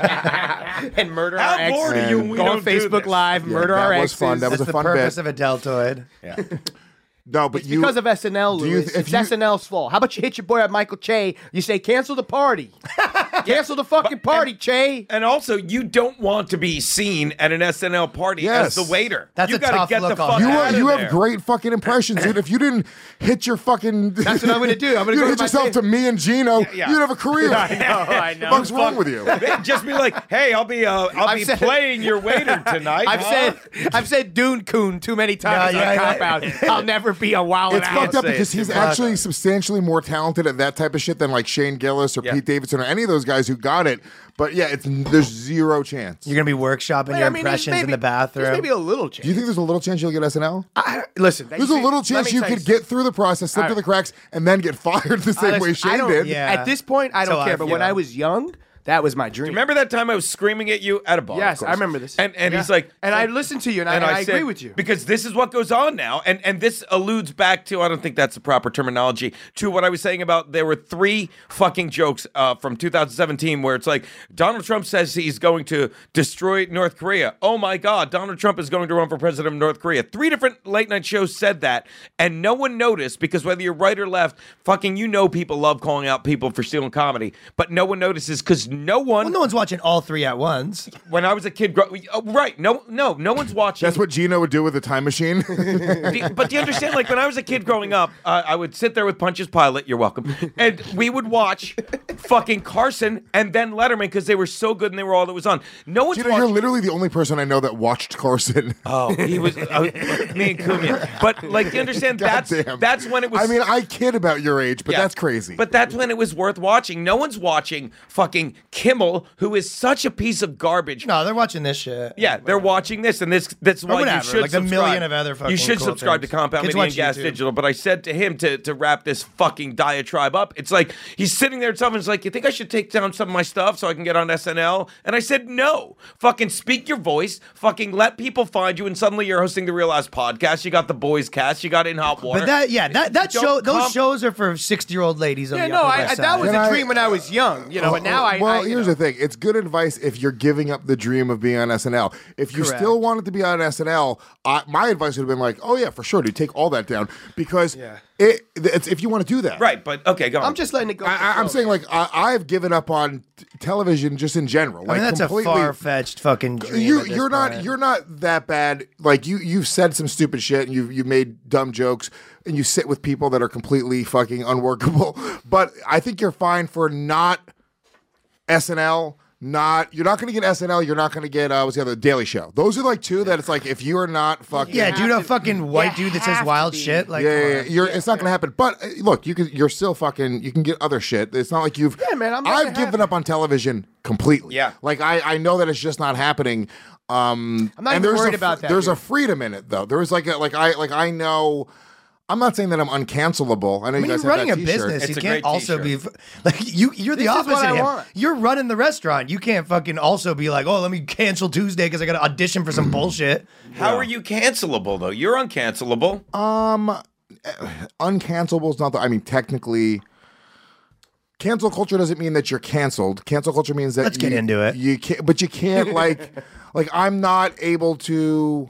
and murder How our exes. bored are you when we Go on don't do Facebook this? Live, Yeah, murder that our was exes. fun. That was That's a the fun purpose bit. of a deltoid. No, but It's you because of S N L, do you- Louis. if It's you- S N L's fault. How about you hit your boy up, Michael Che? You say, cancel the party. Cancel the fucking party, Che. And also, you don't want to be seen at an S N L party Yes. as the waiter. That's you a gotta tough get the look fuck on You, out are, of you there. have great fucking impressions, dude. If you didn't hit your fucking, That's what I'm gonna do. I'm gonna you go hit to my yourself fa- to me and Gino. yeah. You'd have a career. I know, I know. What's wrong with you? Just be like, hey, I'll be uh, I'll I've be said- playing your waiter tonight. I've huh? said I've said Dune Coon too many times. Yeah, yeah, on Cop yeah. Out. I'll never be a wild It's ass. fucked up say because it he's too much. actually substantially more talented at that type of shit than like Shane Gillis or Yeah. Pete Davidson or any of those guys who got it. But yeah, it's there's zero chance. You're gonna be workshopping Wait, your I mean, there's impressions in maybe- the bathroom. There's maybe a little chance. Do you think there's a little chance you'll get S N L? I, listen, There's a little let chance me you tell could something. get through the process, slip All through the right. cracks, and then get fired the same Honest, way I Shane don't- did. Yeah. At this point, I don't So care. I but when feel. I was young, That was my dream. Remember that time I was screaming at you at a bar? Yes, of I course. remember this. And and Yeah. he's like, and I listened to you, and, I, and I, said- agree with you. because this is what goes on now, and and this alludes back to I don't think that's the proper terminology to what I was saying about there were three fucking jokes uh, from two thousand seventeen where it's like Donald Trump says he's going to destroy North Korea. Oh my God, Donald Trump is going to run for president of North Korea. Three different late night shows said that, and no one noticed because whether you're right or left, fucking you know people love calling out people for stealing comedy, but no one notices because no one. Well, no one's watching all three at once. When I was a kid, gro- oh, right? No, no, no one's watching. That's what Gino would do with a time machine. The- but do you understand? Like when I was a kid growing up, uh, I would sit there with Pontius Pilate. You're welcome, and we would watch fucking Carson and then Letterman because they were so good and they were all that was on. No one's Gino, watching. you're literally the only person I know that watched Carson. Oh, he was uh, me and Kumia. But like, you understand? That's Goddamn. that's when it was. I mean, I kid about your age, but Yeah. that's crazy. But that's when it was worth watching. No one's watching fucking Kimmel, who is such a piece of garbage. No, they're watching this shit. Yeah, they're watching this, and this that's Or why whatever, you should like the subscribe. million of other fucking You should cool subscribe things. to Compound Kids Media and watch Gas YouTube. Digital. But I said to him to to wrap this fucking diatribe up. It's like he's sitting there and someone's like, "You think I should take down some of my stuff so I can get on S N L?" And I said, "No, fucking speak your voice, fucking let people find you." And suddenly you're hosting the Real Ass podcast. You got the Boys Cast. You got In Hot Water. But that, yeah, that that Don't show, those comp- shows are for sixty-year-old ladies on yeah, the no, Upper I, West I, Side. that was Can a I- dream when I was young, you know. But now I, well, I you here's know. the thing. It's good advice if you're giving up the dream of being on S N L. If you Correct. still wanted to be on S N L, I, my advice would have been like, oh yeah, for sure, dude, take all that down because Yeah. it, it's if you want to do that. right, but okay, go on. I'm just letting it go. I, with the I, I'm flow. saying like I, I've given up on t- television just in general. I Like mean, that's completely. a far-fetched fucking dream. You at this you're not point. you're not that bad. Like you you've said some stupid shit and you you made dumb jokes and you sit with people that are completely fucking unworkable. But I think you're fine for not S N L. Not you're not going to get S N L. You're not going to get uh, what's the other Daily Show. Those are like two that it's like if you are not fucking Yeah, dude, a fucking white you dude that says have to wild be. shit. Like, yeah, come yeah, yeah. on. You're, it's not going to happen. But uh, look, you can. You're still fucking. You can get other shit. It's not like you've. Yeah, man, I'm not I've gonna given have- up on television completely. Yeah. like I, I know that it's just not happening. Um, I'm not and even there's worried a, about that, There's a dude. freedom in it though. There's like a, like I like I know. I'm not saying that I'm uncancelable. I know I mean, you guys you're have running that a t-shirt. business. It's you a can't great also t-shirt. be like you. You're the This is what opposite I of him. want. You're running the restaurant. You can't fucking also be like, oh, let me cancel Tuesday because I got to audition for some bullshit. How are you cancelable though? You're uncancelable. Um, uncancelable is not the. I mean, technically, cancel culture doesn't mean that you're canceled. Cancel culture means that Let's get you- into it. You can't, but you can't like, like I'm not able to.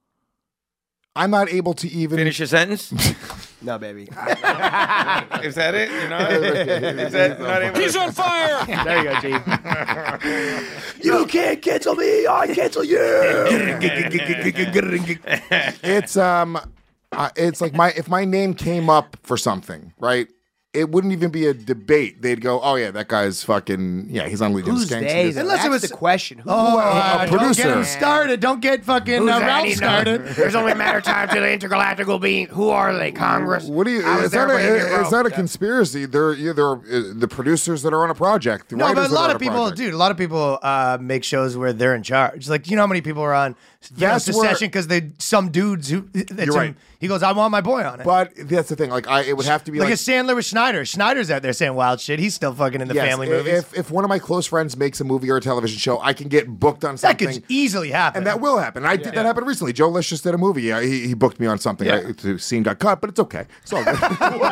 I'm not able to even Finish your sentence. No, baby. Is that it? You're not. Is that not able to- He's on fire. There you go, G. You can't cancel me. I cancel you. It's um, uh, it's like my if my name came up for something, right? It wouldn't even be a debate. They'd go, "Oh yeah, that guy's fucking yeah, he's on Legion of Who's Skanks." they? He does- Unless it That's was- the question. Who Oh, a uh, don't producer. get him started. Don't get fucking Who's uh, that? Ralph He started. knows. There's only a matter of time till the intergalactic will be. Who are they? Congress? What do you? I was Is there that, when you a, did is Rome. that a conspiracy? They're yeah, they're uh, the producers that are on a project. The No, writers but a that lot are of on a people, project. dude. A lot of people uh, make shows where they're in charge. Like, you know how many people are on you know, That's where- Secession because they some dudes who. It's You're him- right. He goes, I want my boy on it. But that's the thing. Like I, it would have to be like, like, a Sandler with Schneider. Schneider's out there saying wild shit. He's still fucking in the yes, family i- movies. If if one of my close friends makes a movie or a television show, I can get booked on that something. could easily happen. And that will happen. I did that happen recently. Joe Lish just did a movie. Yeah, he, he booked me on something. Yeah. I, the scene got cut, but it's okay. It's all good.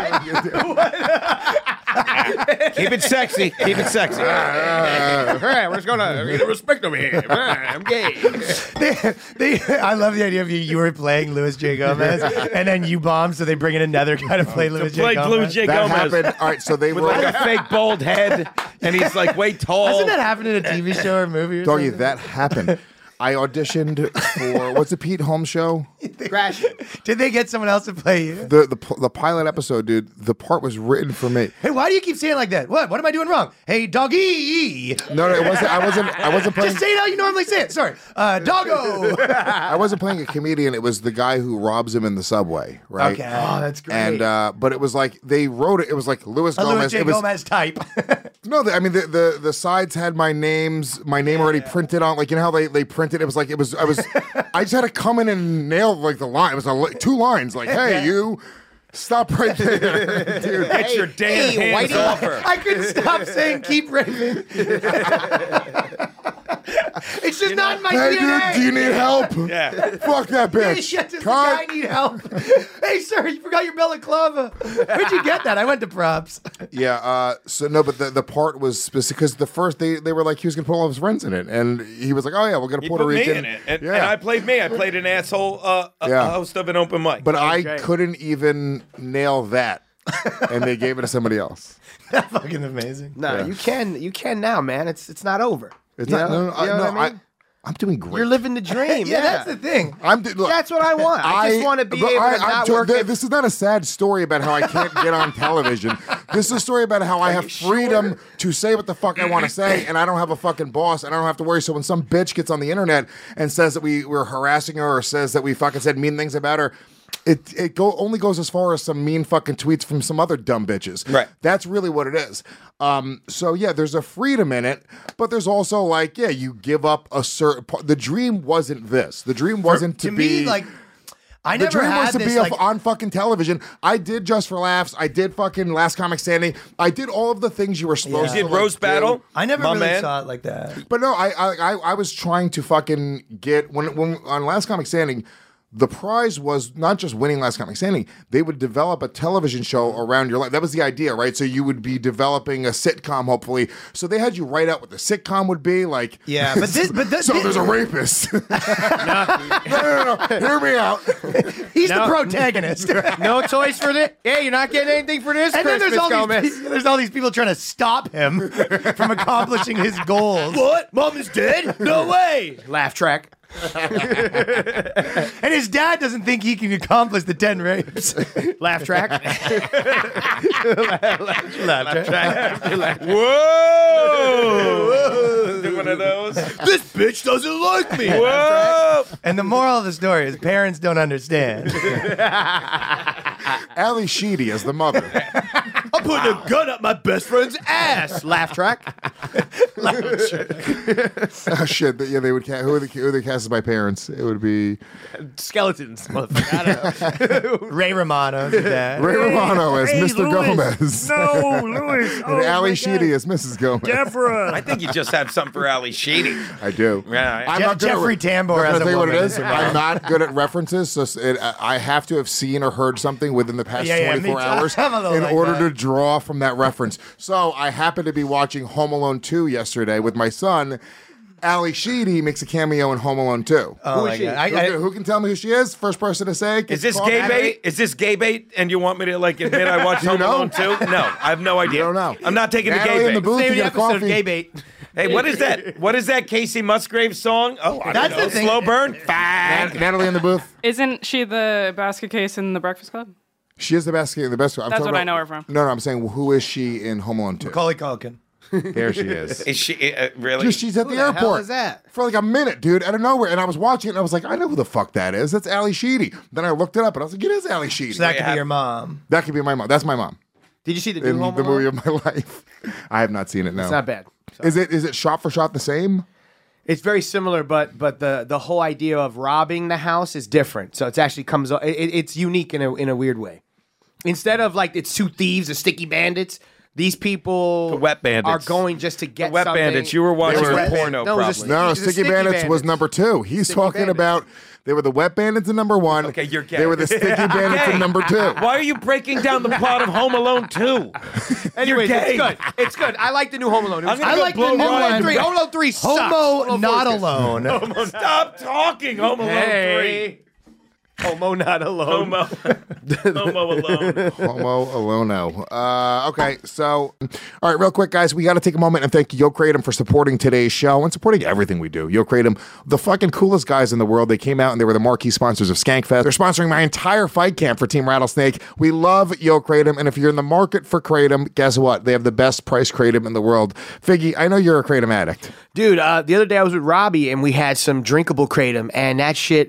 Keep it sexy. Keep it sexy. Hey, we're just gonna you know, respect him here. I'm gay. they, they, I love the idea of you. You were playing Louis J. Gomez, and then you bombed, so they bring in another guy to play Louis J. Play Gomez. Louis J. that Gomez happened. All right, so they with were like a fake bald head, and he's like way tall. Hasn't that happened in a T V show or movie? Or doggy. something? That happened. I auditioned for what's the Pete Holmes show? Crash it. Did they get someone else to play you? The the the pilot episode, dude. The part was written for me. Hey, why do you keep saying it like that? What? What am I doing wrong? Hey, doggy. No, no, it wasn't. I wasn't. I wasn't playing. Just say it how you normally say it. Sorry, uh, doggo. I wasn't playing a comedian. It was the guy who robs him in the subway, right? Okay. Oh, that's great. And uh, but it was like they wrote it. It was like Louis A Gomez. Louis J. it was, Gomez type. No, the, I mean the, the the sides had my names, my name already printed on. Like you know how they, they printed. It was like it was. I was. I just had to come in and nail like the line. It was a, li- two lines. Like, hey, you Stop right there, dude. Get your damn hey, hands Whitey. off her. I couldn't stop saying keep raving. It's just not in my Hey, D N A. dude, do you need help? Yeah. Fuck that Hey, bitch. shit, does the Cut. guy need help? Hey, sir, you forgot your balaclava. Where'd you get that? I went to props. Yeah, uh, so no, but the, the part was specific because the first they, they were like he was gonna put all of his friends in it, and he was like, "Oh yeah, we're gonna He Puerto put Rican." me in it, and, yeah, and I played me. I played an asshole uh, a, Yeah. a host of an open mic. but Okay. I couldn't even nail that, and they gave it to somebody else. That's fucking amazing. No, Yeah. you can you can now, man. It's it's not over. It's You not. know? No, no, You know no, what I mean? I, am doing great. You're living the dream. Yeah, that's the thing. I'm do- look, That's what I want. I, just want to be but able I- to I'm not t- work. th- at- This is not a sad story about how I can't get on television. This is a story about how I have freedom to say what the fuck I want to say, and I don't have a fucking boss, and I don't have to worry. So when some bitch gets on the internet and says that we were harassing her or says that we fucking said mean things about her, it it go only goes as far as some mean fucking tweets from some other dumb bitches. Right. That's really what it is. Um. So yeah, there's a freedom in it, but there's also like yeah, you give up a certain. part. The dream wasn't this. The dream wasn't to, to be me, like, I the never dream had was to this, be like, on fucking television. I did Just for Laughs. I did fucking Last Comic Standing. I did all of the things you were supposed You to did like, roast do. battle. I never My really man. saw it like that. But no, I, I I I was trying to fucking get when when on Last Comic Standing. The prize was not just winning Last Comic Standing. They would develop a television show around your life. That was the idea, right? So you would be developing a sitcom, hopefully. So they had you write out what the sitcom would be, like. Yeah, but this, but this, so there's a rapist. no, no, no, no. Hear me out. he's No. the protagonist. no choice for this. Hey, you're not getting anything for this. And then there's all, Gomez. these, pe- there's all these people trying to stop him from accomplishing his goals. What? Mom is dead? No way. Laugh track. And his dad doesn't think he can accomplish the ten rapes. Laugh track. Laugh track. Whoa! Do one of those. This bitch doesn't like me. Whoa! And the moral of the story is parents don't understand. Ali Sheedy as the mother. I'm putting a gun up my best friend's ass. Laugh track. Oh shit! Yeah, they would. Ca- who are the who are the cast as my parents? It would be Skeletons, motherfucker. I don't know. Ray Romano, his dad. Ray Romano as Hey, Mister Louis. Gomez. No, Louis. Oh, and Ali my Sheedy God. as Missus Gomez. Deborah. I think you just have something for Ali Sheedy. I do. Yeah, I'm Je- not good Jeffrey at, Tambor I'll as a tell you what it woman. is. I'm not good at references, so it, I have to have seen or heard something within the past Yeah, yeah, me twenty-four too. hours I'm a little in like order that. to draw from that reference. So I happened to be watching Home Alone two yesterday with my son. Ali Sheedy makes a cameo in Home Alone two. Oh Who is my she? God. I, who, I, can, who can tell me who she is? First person to say. Is this Call gay me. bait? Is this gay bait? And you want me to like admit I watched You Home know? Alone too? No, I have no idea. You don't know. I'm not taking Natalie the gay in the bait. booth Name to of the get a episode of coffee. Gay Bait. Hey, what is that? What is that Casey Musgrave song? Oh, I That's don't know. the thing. Slow burn. Nat- Fag. Natalie in the booth. Isn't she the basket case in the Breakfast Club? She is the best. The best. I'm That's talking what I about- know her from. No, no. I'm saying who is she in Home Alone two? Macaulay Culkin. There she is. Is she uh, really? Dude, she's at Who the the airport. hell is that? For like a minute, dude, out of nowhere. And I was watching it and I was like, I know who the fuck that is. That's Ali Sheedy. Then I looked it up and I was like, it is Ali Sheedy. So that Wait, could have- be your mom. That could be my mom. That's my mom. Did you see the new In Home the Alone? movie of my life. I have not seen it, no. It's not bad. Is it is it shot for shot the same? It's very similar, but but the the whole idea of robbing the house is different. So it's actually comes it, it's unique in a in a weird way. Instead of like it's two thieves, the sticky bandits. These people The wet bandits. are going just to get The wet something. bandits. You were watching They were a wet porno, bandits. No, it was probably. a- No, no, the Sticky, Bandits, was number two. He's Sticky talking Bandits. about they were the Wet Bandits in number one. Okay, you're gay. They were the Sticky Bandits Gay. in number two. Why are you breaking down the plot of Home Alone two? Anyways, You're it's gay. good. It's good. I like the new Home Alone. It was I'm gonna good. go I like blow the new Home Ryan. Alone three. Home Alone three sucks. Homo Home Alone not four is good. alone. Stop talking, Home Alone Hey. Homo not three. alone. Homo. Homo alone. Homo Alono. Uh, okay, so, all right, real quick, guys, we got to take a moment and thank Yo Kratom for supporting today's show and supporting everything we do. Yo Kratom, the fucking coolest guys in the world. They came out and they were the marquee sponsors of Skankfest. They're sponsoring my entire fight camp for Team Rattlesnake. We love Yo Kratom, and if you're in the market for Kratom, guess what? They have the best price Kratom in the world. Figgy, I know you're a Kratom addict. Dude, uh, the other day I was with Robbie and we had some drinkable kratom, and that shit,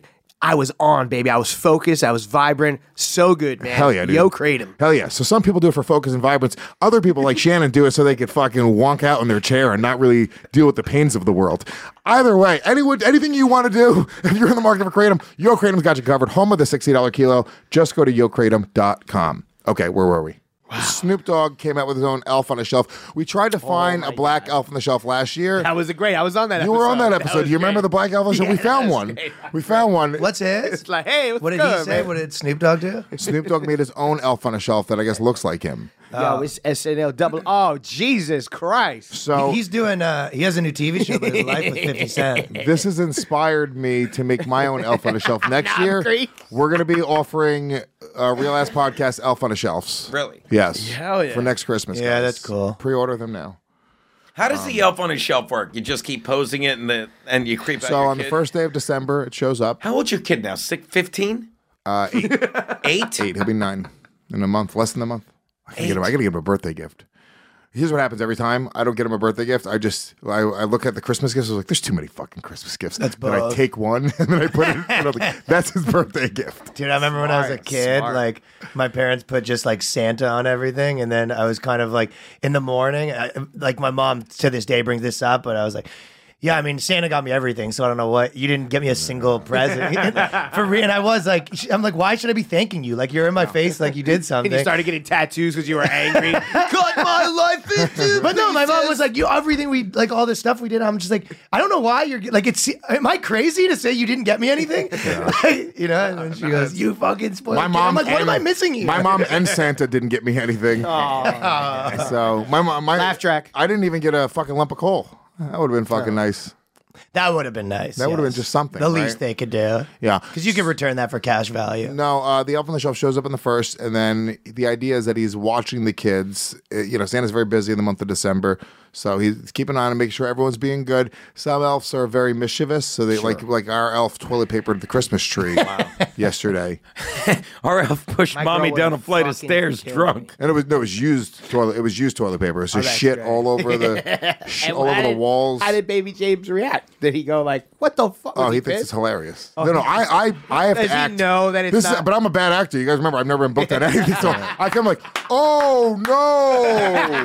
I was on, baby. I was focused. I was vibrant. So good, man. Hell yeah, dude. Yo, Kratom. Hell yeah. So some people do it for focus and vibrance. Other people like Shannon do it so they could fucking wonk out in their chair and not really deal with the pains of the world. Either way, anyone, anything you want to do, if you're in the market for Kratom, Yo Kratom's got you covered. Home of the sixty dollars kilo. Just go to yo kratom dot com. Okay, where were we? Wow. Snoop Dogg came out with his own elf on a shelf. We tried to find Oh a black elf on the shelf last year. That was a great. I was on that You episode. were on that episode. was you remember great. the black elf on the shelf? Yeah, we found that was one. great. We found one. What's his? It's like, hey, what's What did good, he say? man? What did Snoop Dogg do? Snoop Dogg made his own elf on a shelf that I guess looks like him. Yo, it's S N L double. Oh, Jesus Christ. So he's doing. Uh, he has a new T V show, but his life with fifty Cent. this has inspired me to make my own elf on a shelf. Next year, great. we're going to be offering uh, Real Ass Podcast elf on a shelves. Really? Yes. Hell yeah. For next Christmas. Yeah, guys. that's cool. Pre-order them now. How does the elf on a shelf work? You just keep posing it and the and you creep out So your on the kid? first day of December, it shows up. How old's your kid now? Six, fifteen? Uh, eight. Eight? Eight. He'll be nine in a month. Less than a month. I gotta, get him, I gotta get him a birthday gift. Here's what happens every time I don't get him a birthday gift. I just I, I look at the Christmas gifts. I was like, "There's too many fucking Christmas gifts." That's then I both. take one and then I put it. And I was like, that's his birthday gift. Dude, I remember when I was a Smart, kid, smart. like my parents put just like Santa on everything, and then I was kind of like in the morning, I, like my mom to this day brings this up, but I was like, yeah, I mean Santa got me everything, so I don't know what you didn't get me a single present for real. And I was like, I'm like, why should I be thanking you? Like you're in my face, like you did something. And you started getting tattoos because you were angry. Cut my life into But no, my mom pieces. was like, you everything we like all this stuff we did. I'm just like, I don't know why you're like, it's. Am I crazy to say you didn't get me anything? Like, you know, and then she goes, you fucking spoiled. My kid." mom. I'm like, what am and- I missing here? My mom and Santa didn't get me anything. So my mom, my Laugh track. I didn't even get a fucking lump of coal. That would have been fucking nice. That would have been nice. That would have been yes. just something, The right? least they could do. Yeah. Because you could return that for cash value. No, uh, the elf on the shelf shows up in the first, and then the idea is that he's watching the kids. Uh, You know, Santa's very busy in the month of December, so he's keeping an eye on making sure everyone's being good. Some elves are very mischievous, so they like like our elf toilet papered the Christmas tree yesterday, Our elf pushed My mommy girl down a would flight of fucking stairs kill drunk. and it was no, it was used toilet. It was used toilet paper, so Oh, that's shit great. all over the sh- And all how over the did- walls. How did baby James react? Did he go like, what the fuck? Oh, Was he thinks pissed? it's hilarious. no, no, I, I, I have Does to he act. know that it's this is, not- but I'm a bad actor. You guys remember, I've never been booked on anything, so I come like, oh no,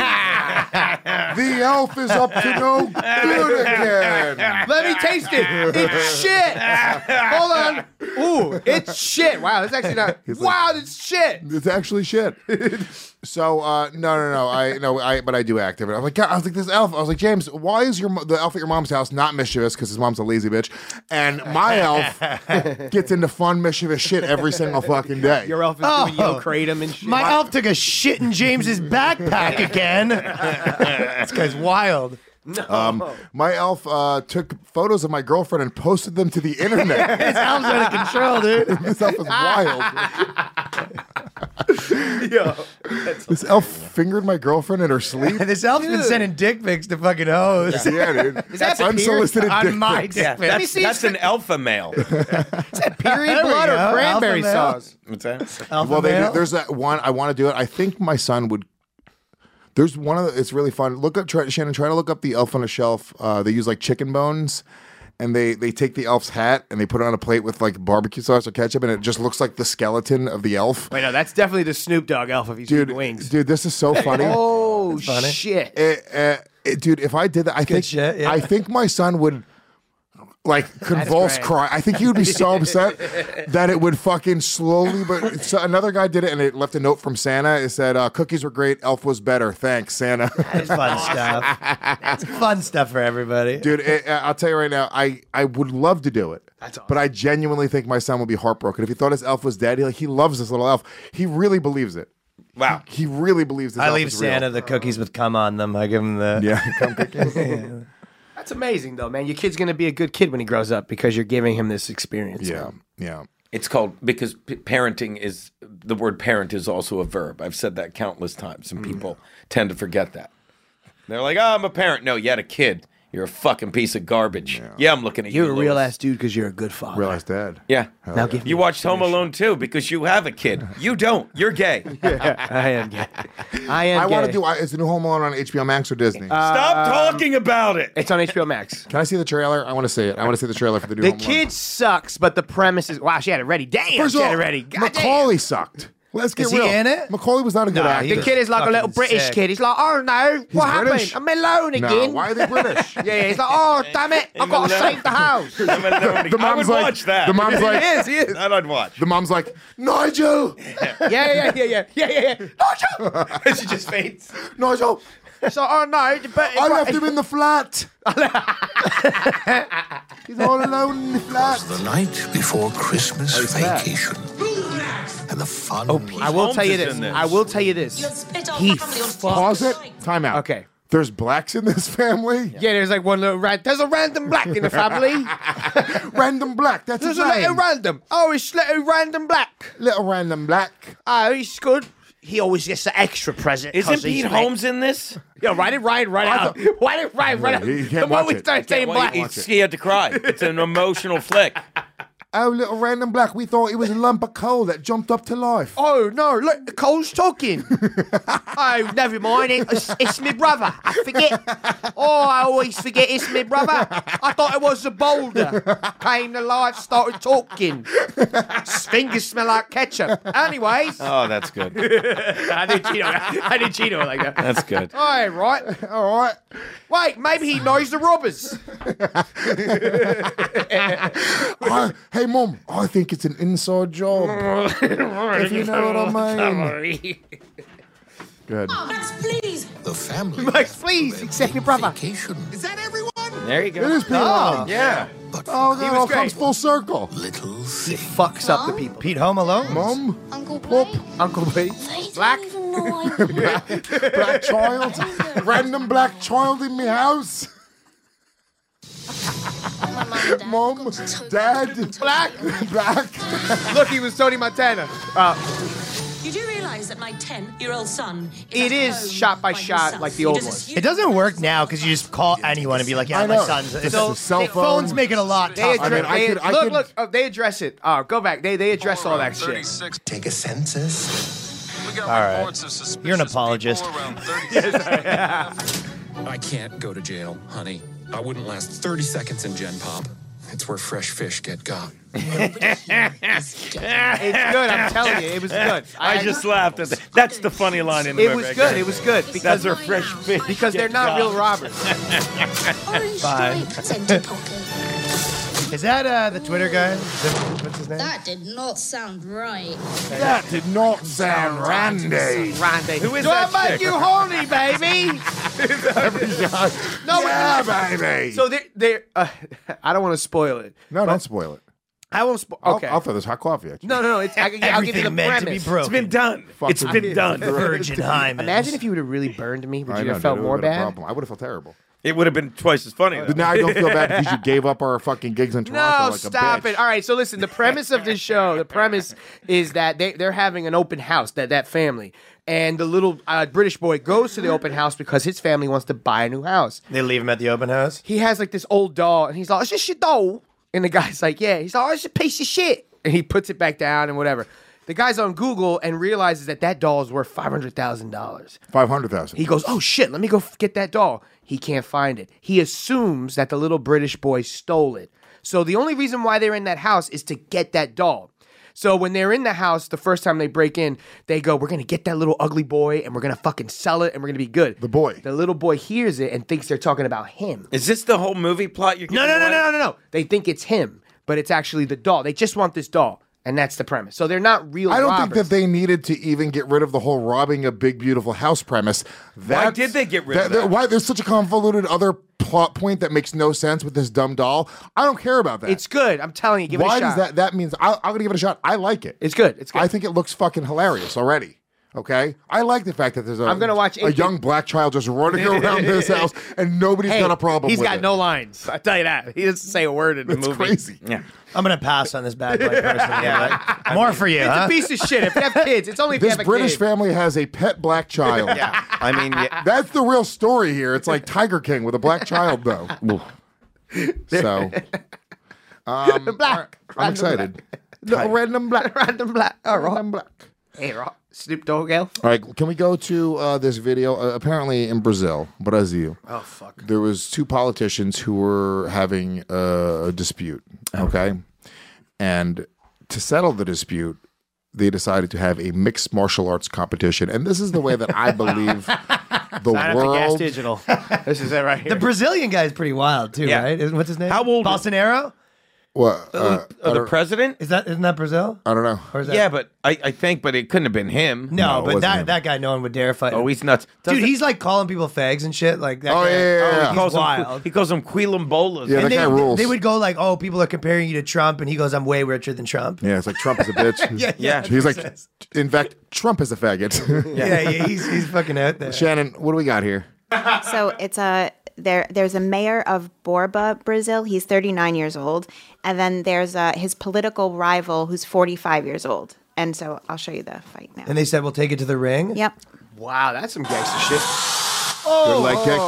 the elf is up to no good again. Let me taste it. It's shit. Hold on. Ooh, it's shit. Wow, it's actually not. He's like- Wow, it's shit. It's actually shit. So uh, no, no, no. I no, I but I do act of it. I'm like, God, I was like, this elf. I was like, James, why is your mo- the elf at your mom's house not mischievous? Because his mom's a lazy bitch, and my elf gets into fun mischievous shit every single fucking day. Your elf is Oh. doing yo kratom and shit. My elf took a shit in James's backpack again. This guy's wild. Um, my elf uh, took photos of my girlfriend and posted them to the internet. This elf's out of control, dude. This elf is wild. Yo, This elf fingered my girlfriend in her sleep. This elf's been Dude. sending dick pics to fucking hoes. Yeah, dude. Is that Unsolicited On dick my pics. dick Yeah, pic. that's, see that's his an alpha male. is that period There we blood or go. cranberry Alpha male. sauce? What's that? Alpha Well, they, male? there's that one. I want to do it. I think my son would. There's one of the, it's really fun. Look up try, Shannon. Try to look up the elf on a shelf. Uh, they use like chicken bones, and they they take the elf's hat and they put it on a plate with like barbecue sauce or ketchup, and it just looks like the skeleton of the elf. Wait, no, that's definitely the Snoop Dogg elf if he's Dude, eating wings. dude, this is so funny. Oh funny. shit! It, uh, it- dude, if I did that, I think shit, yeah. I think my son would like convulse great. cry. I think he would be so upset that it would fucking slowly. But so another guy did it, and it left a note from Santa. It said, uh, "Cookies were great. Elf was better. Thanks, Santa." That's fun stuff. That's fun stuff for everybody. Dude, it, I'll tell you right now, I, I would love to do it. That's awesome. But I genuinely think my son would be heartbroken if he thought his elf was dead. He like he loves this little elf. He really believes it. Wow. He really believes this I elf leave is real. Santa the cookies with cum on them. I give him the Yeah, come cookies. That's amazing, though, man. Your kid's gonna be a good kid when he grows up because you're giving him this experience. Yeah, man. yeah. It's called, because p- parenting is, the word parent is also a verb. I've said that countless times, and people tend to forget that. They're like, oh, I'm a parent. No, you had a kid. You're a fucking piece of garbage. Yeah, yeah I'm looking at you. You're a real Louis. ass dude because you're a good father. Real ass dad. Yeah. Hell now yeah. give me You watched Home Alone too because you have a kid. You don't. You're gay. I am gay. I am I gay. want to do. Is the new Home Alone on H B O Max or Disney? Stop talking about it. It's on H B O Max. Can I see the trailer? I want to see it. I want to see the trailer for the new The Home Alone. kid sucks, but the premise is wow. She had it ready. Damn, First she of had all, it ready. God Macaulay sucked. Let's get Is he real. in it? Macaulay was not a good Nah, actor. he The kid is like a little fucking British sick. kid. He's like, oh no, what British? happened? I'm alone No, again. why are they British? Yeah, yeah. He's like, oh damn it, I've got to alone. save the house. The I would mom's like, watch that. the mom's like, He is, he is. That I'd watch. the mom's like, Nigel, Yeah, yeah, yeah, yeah, yeah, yeah, yeah. Nigel. She just faints. Nigel, It's like, oh no, but I left him in the flat. He's all alone in the flat. The night before Christmas vacation. And the fun. Oh, I will Holmes tell you is this. in this. I will tell you this. He Pause it. Time out. Okay. There's blacks in this family. Yeah, there's like one little ran- there's a random black in the family. Random black. That's There's his a little name. random. Oh, it's little random black. Little random black. Oh, he's good. He always gets the extra present. Isn't 'cause he's Pete black. Holmes in this? Yeah, write it right, right I out. thought- Write it right, right out. He can't The watch moment we it. start saying Well, black. he, he had to cry. It's an emotional flick. Oh, little random black. We thought it was a lump of coal that jumped up to life. Oh no! Look, Cole's talking. Oh, never mind. It's, it's my brother. I forget. Oh, I always forget it's my brother. I thought it was a boulder. Came to life, started talking. His fingers smell like ketchup. Anyways, Oh, that's good. I did Cheeto. I did Cheeto like that. That's good. All right, right. All right. Wait, maybe he knows the robbers. I, hey, Mum, I think it's an inside job. If you know what I mean. Good. Max, please. The family. Max, please, accept your brother. Vacation. Is that everyone? There you go. It is Pete Holmes. Yeah. But Oh, He that was all great. comes full circle. little He thing. fucks up the people. Pete Home Alone? Mum, Uncle Blake. Uncle Pete. They Black. don't even know I'm black child, random black child in my house. my mum and dad. Mom, Dad, Black. black. Look, he was Tony Montana. Uh, You do realise that my ten-year-old son is It at is home shot by by shot himself. like the He old does one. assume- It doesn't work now because you just call anyone and be like, yeah, I my know. son's. It's It's a cell phone. Phones make it a lot They, tougher. addre- I mean, I they- could- I look, could- look. Oh, they address it. Oh, go back. They they address all that shit. Take a census. All right. You're an apologist. I can't go to jail, honey. I wouldn't last thirty seconds in Gen Pop. It's where fresh fish get got. It's good. I'm telling you, it was good. I just laughed at that. That's the funny line in the It movie. was good. It was good because That's our fresh fish. because they're not real robbers. Fine. Is that uh, the Twitter guy? What's his name? That did not sound right. That did not sound Randy. Randy. Who is Do that I make chick? you horny, baby? No, Yeah, but- baby. So they they. Uh, I don't want to spoil it. No, don't spoil it. I won't spoil. I'll- Okay. I'll, throw this hot coffee at you. no, no, no. It's, I, I'll give you Everything the meant to premise. be broken. It's been done. It's Fucking been done. Virgin Hyman. Imagine if you would have really burned me. Would I you know, have felt dude, it more would've been a bad? problem. I would have felt terrible. It would have been twice as funny. But now I don't feel bad because you gave up our fucking gigs in Toronto No, like a stop bitch. it. All right, so listen, the premise of this show, the premise is that they, they're having an open house, that, that family. And the little uh, British boy goes to the open house because his family wants to buy a new house. They leave him at the open house? He has like this old doll, and he's like, "Is this your doll?" And the guy's like, "Yeah." He's like, "Oh, it's a piece of shit." And he puts it back down and whatever. The guy's on Google and realizes that that doll is worth five hundred thousand dollars. five hundred thousand. He goes, "Oh shit, let me go f- get that doll." He can't find it. He assumes that the little British boy stole it. So the only reason why they're in that house is to get that doll. So when they're in the house, the first time they break in, they go, "We're going to get that little ugly boy and we're going to fucking sell it and we're going to be good." The boy. The little boy hears it and thinks they're talking about him. Is this the whole movie plot? You're No, no, no, no, no, no, no. They think it's him, but it's actually the doll. They just want this doll. And that's the premise. So they're not real I don't robbers. think that they needed to even get rid of the whole robbing a big, beautiful house premise. Why That's- did they get rid of that- that? Why there's such a convoluted other plot point that makes no sense with this dumb doll? I don't care about that. It's good. I'm telling you, give Why it a does shot. that? That means I, I'm gonna give it a shot. I like it. It's good. It's good. I think it looks fucking hilarious already. Okay, I like the fact that there's a I'm gonna watch a Agent- young black child just running around this house and nobody's Hey, got a problem. He's with got it. no lines. I tell you that. He doesn't say a word in the That's movie. crazy. Yeah. I'm gonna pass on this bad boy person. yeah. More for you, It's huh? a piece of shit. If you have kids, it's only if you This have a British kid. family has a pet black child. Yeah. I mean, yeah. That's the real story here. It's like Tiger King with a black child, though. So, um, Black. I'm excited. No, random black. Random black. Oh, Random black. Hey, Rob. Snoop Dogg elf. All right, can we go to uh, this video? Uh, apparently in Brazil, Brazil. Oh, fuck. There was two politicians who were having uh, a dispute. Okay, and to settle the dispute, they decided to have a mixed martial arts competition. And this is the way that I believe the Sign up to Gas world. Digital. This is it right here. The Brazilian guy is pretty wild too, Yeah. right? Isn't- What's his name? How old is- Bolsonaro? What? Uh, I Uh, the don't- president? Is that isn't that Brazil? I don't know. Or is that Yeah, but I, I think, but it couldn't have been him. No, No, it but wasn't that him. that guy, no one would dare fight. Oh, him. he's nuts. Dude, Doesn't- he's like calling people fags and shit. Like that. Oh, guy, yeah, yeah, yeah. he he's calls wild. them, he calls them Quilambolas. Yeah, and that they, guy rules. they would go like, "Oh, people are comparing you to Trump," and he goes, "I'm way richer than Trump." Yeah, it's like Trump is a bitch. yeah, Yeah. He's like, sense. in fact, Trump is a faggot. yeah, yeah, he's he's fucking out there. Shannon, what do we got here? So it's a there. There's a mayor of Borba, Brazil. He's thirty-nine years old, and then there's uh his political rival who's forty-five years old. And so I'll show you the fight now. And they said, "We'll take it to the ring." Yep. Wow, that's some gangster shit. Good leg kick.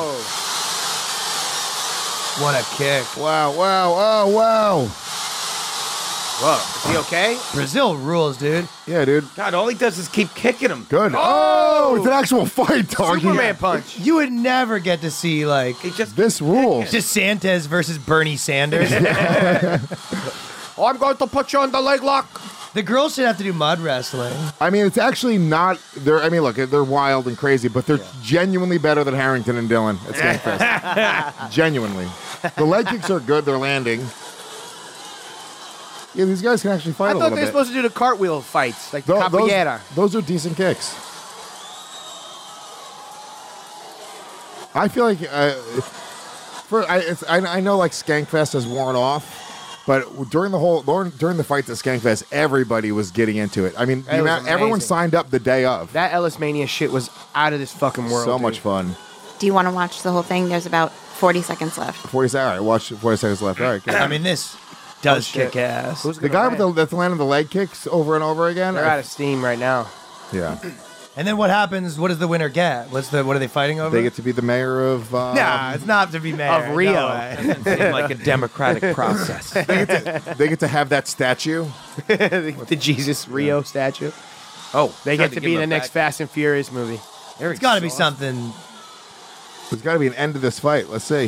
What a kick! Wow, wow, oh, wow. Whoa, is he okay? Brazil rules, dude. Yeah, dude. God, all he does is keep kicking him. Good. Oh, it's an actual fight, dog. Superman punch. You would never get to see like He just This rules. DeSantis versus Bernie Sanders. Oh, I'm going to put you on the leg lock. The girls should have to do mud wrestling. I mean, it's actually not. They're. I mean, look, they're wild and crazy, but they're genuinely better than Harrington and Dillon at Skankfest. Genuinely, the leg kicks are good. They're landing. Yeah, these guys can actually fight I a thought little they were bit. supposed to do the cartwheel fights, like the Tho- those, capoeira. those are decent kicks. I feel like uh, for I, it's, I I know like Skankfest has worn off, but during the whole during, during the fights at Skankfest, everybody was getting into it. I mean, the It was amount, everyone amazing. signed up the day of. That Ellis Mania shit was out of this fucking world. So dude. much fun. Do you want to watch the whole thing? There's about forty seconds left. Forty seconds. All right, watch. Forty seconds left. All right. Good. I mean, this does shit. kick ass. Who's The gonna guy with the, win? that's landing the leg kicks over and over again. They're out of steam right now. Yeah, And then what happens? What does the winner get? What's the what are they fighting over? they get to be the mayor of. Um, Nah, it's not to be mayor. Of Rio. No way. seem like a democratic process. they, get to, they get to have that statue. The Jesus Rio statue. Oh, They tried get to give be him the a next back- Fast and Furious movie. It's got to be something. There's got to be an end to this fight. Let's see.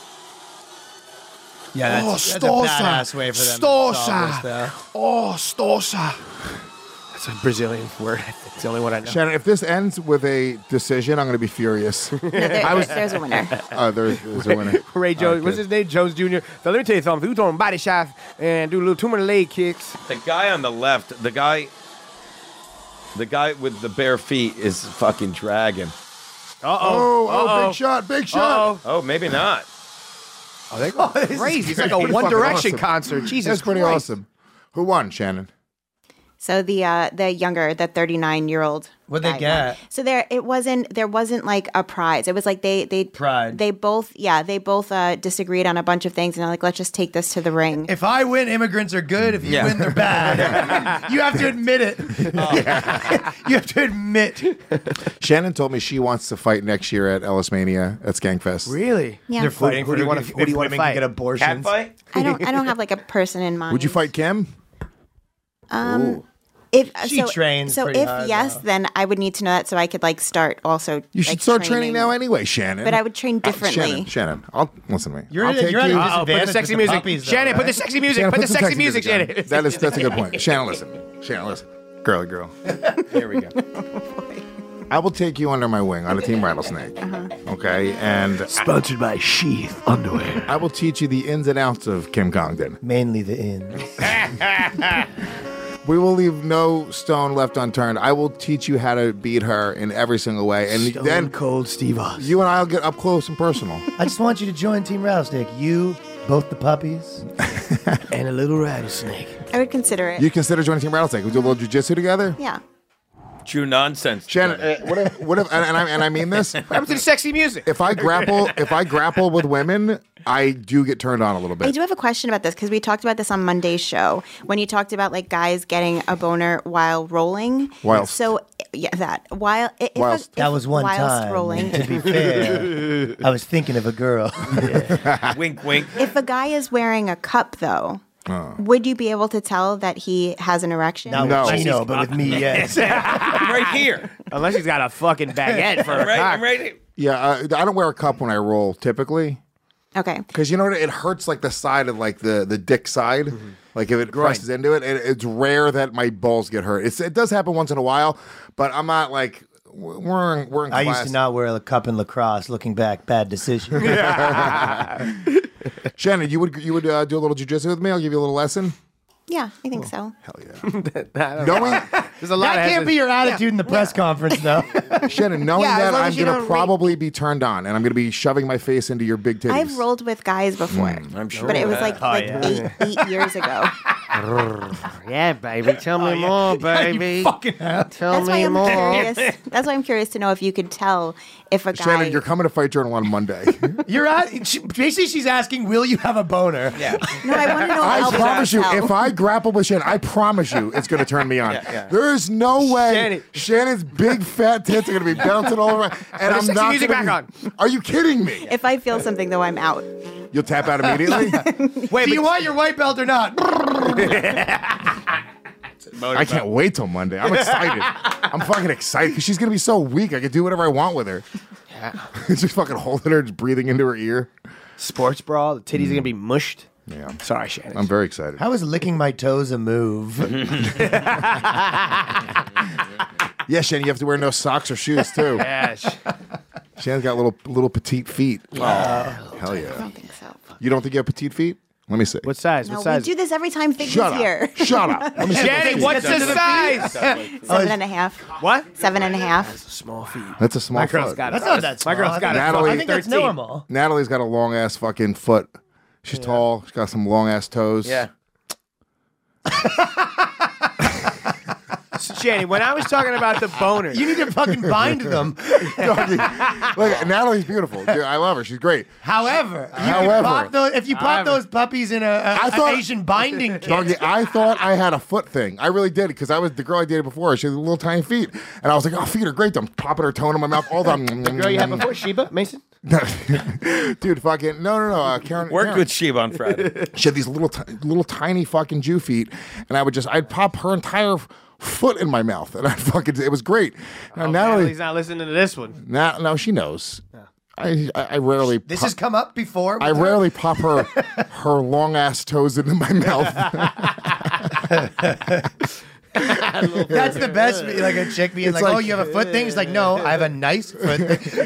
Yeah, Oh, that's, that's a Stosa. badass way for them. to solve this, Stosa. though. Oh, Stosa. That's a Brazilian word. It's the only one I know. Shannon, if this ends with a decision, I'm going to be furious. No, there- I was- there's a winner. Uh, there's, there's a winner. Ray Jones, Okay. what's his name? Jones Junior So let me tell you something. If you throw him body shots and do a little too many leg kicks, The guy on the left, the guy, the guy with the bare feet is fucking dragging. uh Oh, oh, oh, big shot, big shot. Oh, maybe not. Oh, they go crazy. It's like a Pretty One fucking Direction awesome. concert. Jesus That's pretty Christ. awesome. Who won, Shannon? So the uh, the younger, the thirty-nine year old. What'd they get? So there, it wasn't. There wasn't like a prize. It was like they they Pride. They both, yeah, they both uh, disagreed on a bunch of things, and they're like, let's just take this to the ring. If I win, immigrants are good. If you Yeah. win, they're bad. You have to admit it. You have to admit. Shannon told me she wants to fight next year at Ellis Mania at Skankfest. Really? Yeah. They're fighting Who for do you wanna- if who do you wanna women fight? can get Cat abortions. fight? I don't. I don't have like a person in mind. Would you fight Kim? Um, if She so, trains So pretty if hard, yes, though. then I would need to know that so I could like start also. You should like, start training now anyway, Shannon. But I would train Uh, differently. Shannon, Shannon, I'll listen to me. You're I'll at a- take you're at a you. disadvantage. Uh-oh, put the with sexy the music. puppies, though, Shannon, put right? the sexy music. Shannon, Put the sexy music, down. Shannon. That is that's a good point. Shannon, listen. Shannon, listen. Girly girl. Here we go. I will take you under my wing on a Team Rattlesnake. Okay, and Sponsored by Sheath Underwear. I will teach you the ins and outs of Kim Congdon. Mainly the ins. We will leave no stone left unturned. I will teach you how to beat her in every single way, and Stone then Cold Steve Austin. you and I'll get up close and personal. I just want you to join Team Rattlesnake. You, both the puppies. And a little rattlesnake. I would consider it. You consider joining Team Rattlesnake? We do a little jujitsu together. yeah. True nonsense. Shannon, uh, what if, what if and, and, I, and I mean this? What happened to the sexy music? If I grapple, if I grapple with women, I do get turned on a little bit. I do have a question about this because we talked about this on Monday's show when you talked about like guys getting a boner while rolling. Whilst. So yeah, that while if Whilst. A, if, That was one whilst time. rolling. To be fair, I was thinking of a girl. Wink, wink. If a guy is wearing a cup, though, Oh. would you be able to tell that he has an erection? Not No. with Gino, but with me, yes. I'm right here. Unless he's got a fucking baguette for I'm a right, cock. I'm right here. Yeah, uh, I don't wear a cup when I roll typically Okay. because you know what? It hurts like the side of like the the dick side. Mm-hmm. Like if it presses into it, it, it's rare that my balls get hurt. It's, it does happen once in a while, but I'm not like we're in, we're in I class. used to not wear a cup in lacrosse. Looking back, bad decision. Shannon, you would you would uh, do a little jujitsu with me? I'll give you a little lesson. Yeah, I think so. Hell yeah. That- Knowing There's a lot That of can't be your attitude in the press conference, though. Shannon, knowing Yeah, as that long I'm as you gonna don't probably be turned on and I'm gonna be shoving my face into your big titties. I've rolled with guys before, I'm sure. but it was of like that. like yeah. eight eight years ago. Yeah, baby. Tell me more, baby. Fucking hell. Tell That's why me I'm more. curious. That's why I'm curious to know if you could tell if a guy. Shannon, you're coming to Fight Journal on Monday. You're at, she, basically, she's asking, will you have a boner? Yeah. No, I want to know. I how promise you, tell. if I grapple with Shannon, I promise you it's going to turn me on. Yeah, yeah. There is no way Shannon. Shannon's big fat tits are going to be bouncing all around. And I'm sexy not music gonna back be- Are you kidding me? If I feel something, though, I'm out. You'll tap out immediately? Wait, do you want your white belt or not? I can't wait till Monday. I'm excited. I'm fucking excited because she's going to be so weak. I can do whatever I want with her. Yeah. Just fucking holding her, just breathing into her ear. Sports bra. The titties are gonna be mushed. Yeah. Sorry, Shannon. I'm very excited. How is licking my toes a move? Yeah, Shannon, you have to wear no socks or shoes too. Yes. Shannon's got little little petite feet. Oh, hell yeah. I don't think so. You don't think you have petite feet? Let me see. What size? No, What we size? do this every time Fig Shut is up. here. Shut up. Let me see. Shannon, what's the size? Seven and a half. What? Seven and a half. Small feet. That's a small My girl's foot. got it. That's not that small. My girl's got it. Natalie- I think that's thirteen. normal. Natalie's got a long ass fucking foot. She's tall. She's got some long ass toes. Yeah. Shannon, when I was talking about the boner, You need to fucking bind them. Doggy. Look, Natalie's beautiful. Dude, I love her. She's great. However, you However. can pop those, if you pop However. those puppies in a, a I an thought- Asian binding kit. Doggy, I thought I had a foot thing. I really did because I was the girl I dated before. She had little tiny feet, and I was like, "Oh, feet are great." I'm popping her tone in my mouth all the time. the girl you had before, Sheba Mason. Dude, fucking no, no, no. Uh, Karen Worked Karen. with Sheba on Friday. She had these little, ti- little tiny fucking Jew feet, and I would just, I'd pop her entire f- foot in my mouth, and I fucking, it was great. Now, Oh, Natalie, Natalie's not listening to this one. now, now she knows. I, I, I rarely, This pop- has come up before. I with her? rarely pop her, her long ass toes into my mouth. That's the best. Like a chick being It's like, like- "Oh, you have a foot thing." It's like, "No, I have a nice foot thing."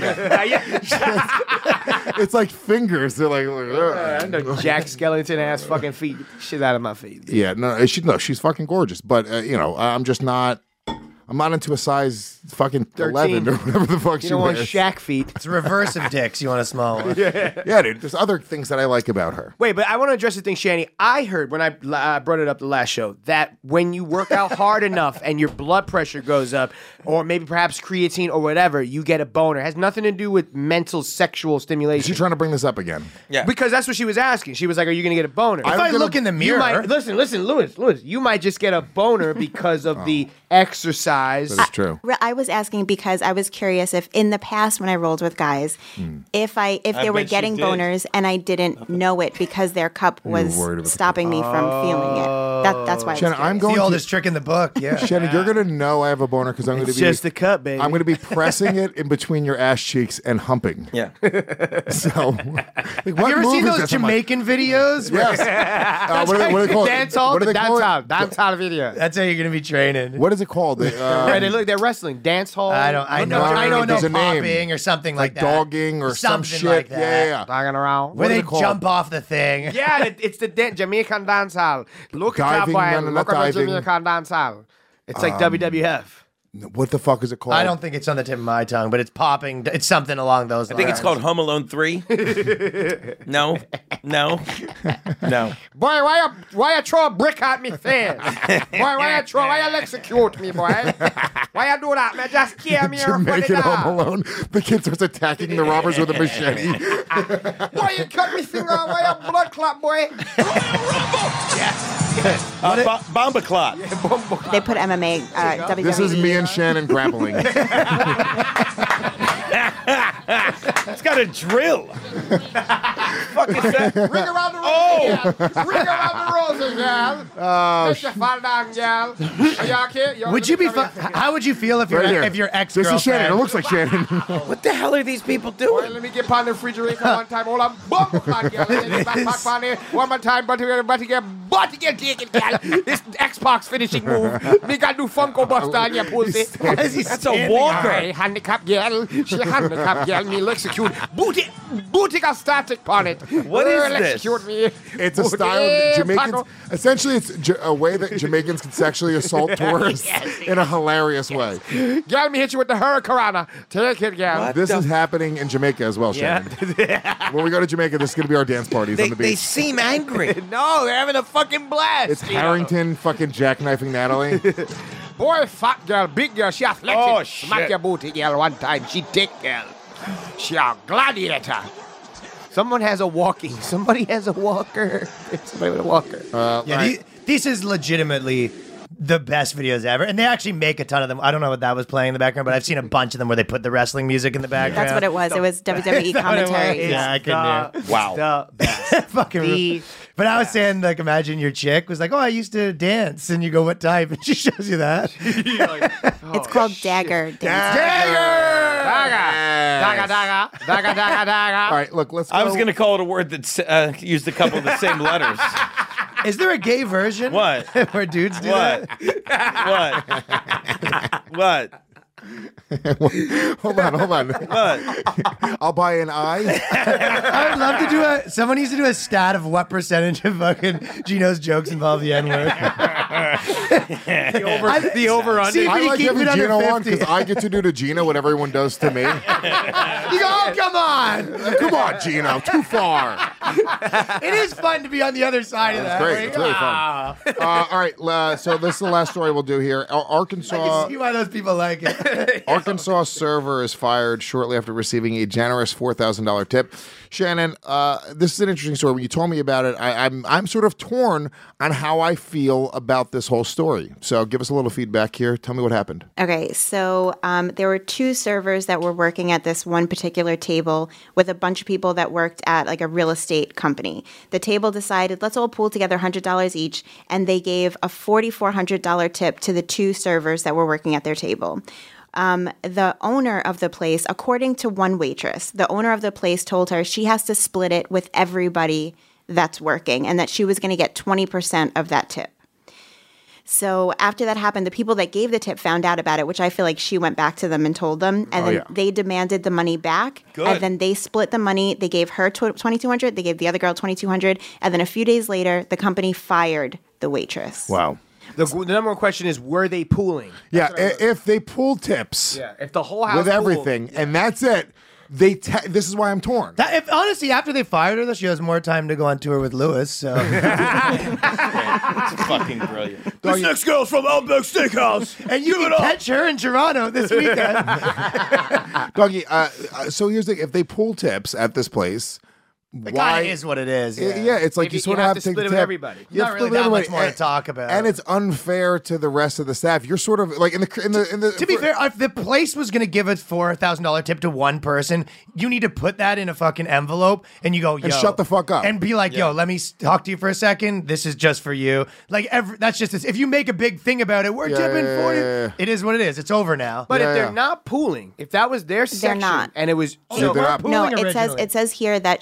It's like fingers. They're like, I know Jack Skellington ass fucking feet. Get the shit out of my feet. yeah, no, she, no, she's fucking gorgeous, but uh, you know, I'm just not. I'm not into a size fucking eleven or whatever the fuck You she don't want wears. Shaq feet. It's a reverse of dicks. You want a small one? Yeah, dude. There's other things that I like about her. Wait, but I want to address the thing, Shani. I heard when I uh, brought it up the last show that when you work out hard enough and your blood pressure goes up, or maybe perhaps creatine or whatever, you get a boner. It has nothing to do with mental sexual stimulation. She's trying to bring this up again. Yeah. Because that's what she was asking. She was like, "Are you going to get a boner?" If I look in the You mirror, might, listen, listen, Lewis, Lewis. You might just get a boner because of the exercise. That is true. Re- I was asking because I was curious if in the past when I rolled with guys, if I if I they were bet you getting did. boners and I didn't know it because their cup were was worried about the stopping me from feeling it. That, that's why. I was Shannon, I'm curious. going the to. oldest trick in the book. Yeah. Shannon, you're gonna know I have a boner because I'm gonna It's be just the cup, baby. I'm gonna be pressing it in between your ass cheeks and humping. Yeah. So, like, what Have you ever move seen is those this? I'm like, Jamaican videos? yes. Uh, what, do they, what do they call it? Dance hall, What do the they dance call hall, it? dance hall video. That's how you're gonna be training. What is it called? The, um, Right, they look, they're wrestling, dance hall. I don't. I Look know. up I don't know. There's a name. Popping or something like, like that. dogging or some Something shit. like that. Yeah, yeah, yeah. Dogging around. Where What are they they called? jump off the thing. Yeah, it- it's the dan- Jamaican dance hall. Look at that Diving, boy. no, no, Look not at the diving. Jamaican dance hall. It's like W W F. What the fuck is it called? I don't think it's on the tip of my tongue, but it's popping. It's something along those I lines. think it's called Home Alone three. No, no, no. Boy, why you, why you throw a brick at me face? Boy, why you throw, why you execute me, boy? Why you do that, man? Just scare me or put it Jamaican down. Home Alone. The kid starts attacking the robbers with a machete. Why you cut me finger? Why you blood clot, boy? Uh, bo- Bomba Clot. They put M M A. Uh, W W E. This is me and Shannon grappling. It's got a drill. Fuck is that? Ring around the roses, Oh. girl. Ring around the roses, girl. Oh, Let you fall down, girl. Are you okay? You're Would you be? Fu- how would you feel if your Right here. if your ex This is Shannon. It girlfriend? looks like Shannon. What the hell are these people Boy, doing? let me get on the refrigerator one time. Hold on. Bumble clot, girl. Let me get back, back on there. One more time. But to but to get but to get taken, girl. This Xbox finishing move. Me got do Funko Buster on your pussy. That's a walker. Hey, handicap girl. She handicap girl. Me execute. Booty. Booty got static on it. What is Girl, this? Execute me. It's a Booty, style that Jamaicans. Paco. Essentially, it's J- a way that Jamaicans can sexually assault tourists in a hilarious way. Girl, me hit you with the hurricane. Take it, girl. This is happening in Jamaica as well, Shannon. When we go to Jamaica, this is going to be our dance parties They, on the they beach. seem angry. No, they're having a fucking blast. It's Harrington fucking jackknifing Natalie. Boy, fat girl, big girl, she athletic. Oh, Smack shit. your booty, girl, one time. She thick, girl. She a gladiator. Someone has a walking. Somebody has a walker. Somebody with a walker. Uh, Yeah, right. the- this is legitimately the best videos ever, and they actually make a ton of them. I don't know what that was playing in the background, but I've seen a bunch of them where they put the wrestling music in the background. That's what it was. It was W W E Is that what it commentary. was? Yeah, I couldn't hear. Wow. The best. Fucking The But I was saying, like, imagine your chick was like, "Oh, I used to dance," and you go, "What type?" And she shows you that. It's called Dagger Dance. Daga, daga, daga, daga, daga. All right, look, let's go. I was going to call it a word that uh, used a couple of the same letters. Is there a gay version? What? Where dudes do What? that? What? What? hold on, hold on. What? I'll buy an eye. I would love to do a. Someone needs to do a stat of what percentage of fucking Gino's jokes involve the N word. The over, the over under. See if I we like keep having it under Gino on fifty. because I get to do to Gino what everyone does to me. You go, oh, come on. Come on, Gino, too far. It is fun to be on the other side of that. Great, Where it's you really go, fun. "Ah." Uh, all right, uh, so this is the last story we'll do here. Ar- I Arkansas. can see why those people like it. Arkansas server is fired shortly after receiving a generous four thousand dollars tip. Shannon, uh, this is an interesting story. When you told me about it, I, I'm I'm sort of torn on how I feel about this whole story. So give us a little feedback here. Tell me what happened. Okay, so um, there were two servers that were working at this one particular table with a bunch of people that worked at like a real estate company. The table decided, let's all pool together one hundred dollars each, and they gave a four thousand four hundred dollars tip to the two servers that were working at their table. Um, the owner of the place, according to one waitress, the owner of the place told her she has to split it with everybody that's working and that she was going to get twenty percent of that tip. So after that happened, the people that gave the tip found out about it, which I feel like she went back to them and told them. And Oh, then yeah. they demanded the money back. Good. And then they split the money. They gave her twenty-two hundred dollars. They gave the other girl twenty-two hundred dollars. And then a few days later, the company fired the waitress. Wow. The, the number one question is, were they pooling? Yeah, i- if they pull tips Yeah, if the whole house with pooled- everything, and that's it, they. Te- this is why I'm torn. That, if honestly, after they fired her, though, she has more time to go on tour with Lewis. So It's fucking brilliant. This next girl's from Outback Steakhouse. and you can catch her in Toronto this weekend. Doggy, uh, uh, so here's the thing. If they pull tips at this place, It why? kind of is what it is. Yeah, Yeah, yeah, it's like Maybe you sort you of have have to to split take it the with tip. everybody. You have Not to really split it that with much more everybody. to talk about. And it's unfair to the rest of the staff. You're sort of like in the in the in the. To be fair, if the place was going to give a four thousand dollars tip to one person, you need to put that in a fucking envelope and you go, yo. And shut the fuck up. And be like, yo, let me s- talk to you for a second. This is just for you. Like, every, that's just this. If you make a big thing about it, we're Yeah, tipping yeah, forty. yeah, yeah. It is what it is. It's over now. But Yeah, if they're yeah. not pooling, if that was their section, not. and it was So they're not No, pooling it says originally. it says here that she said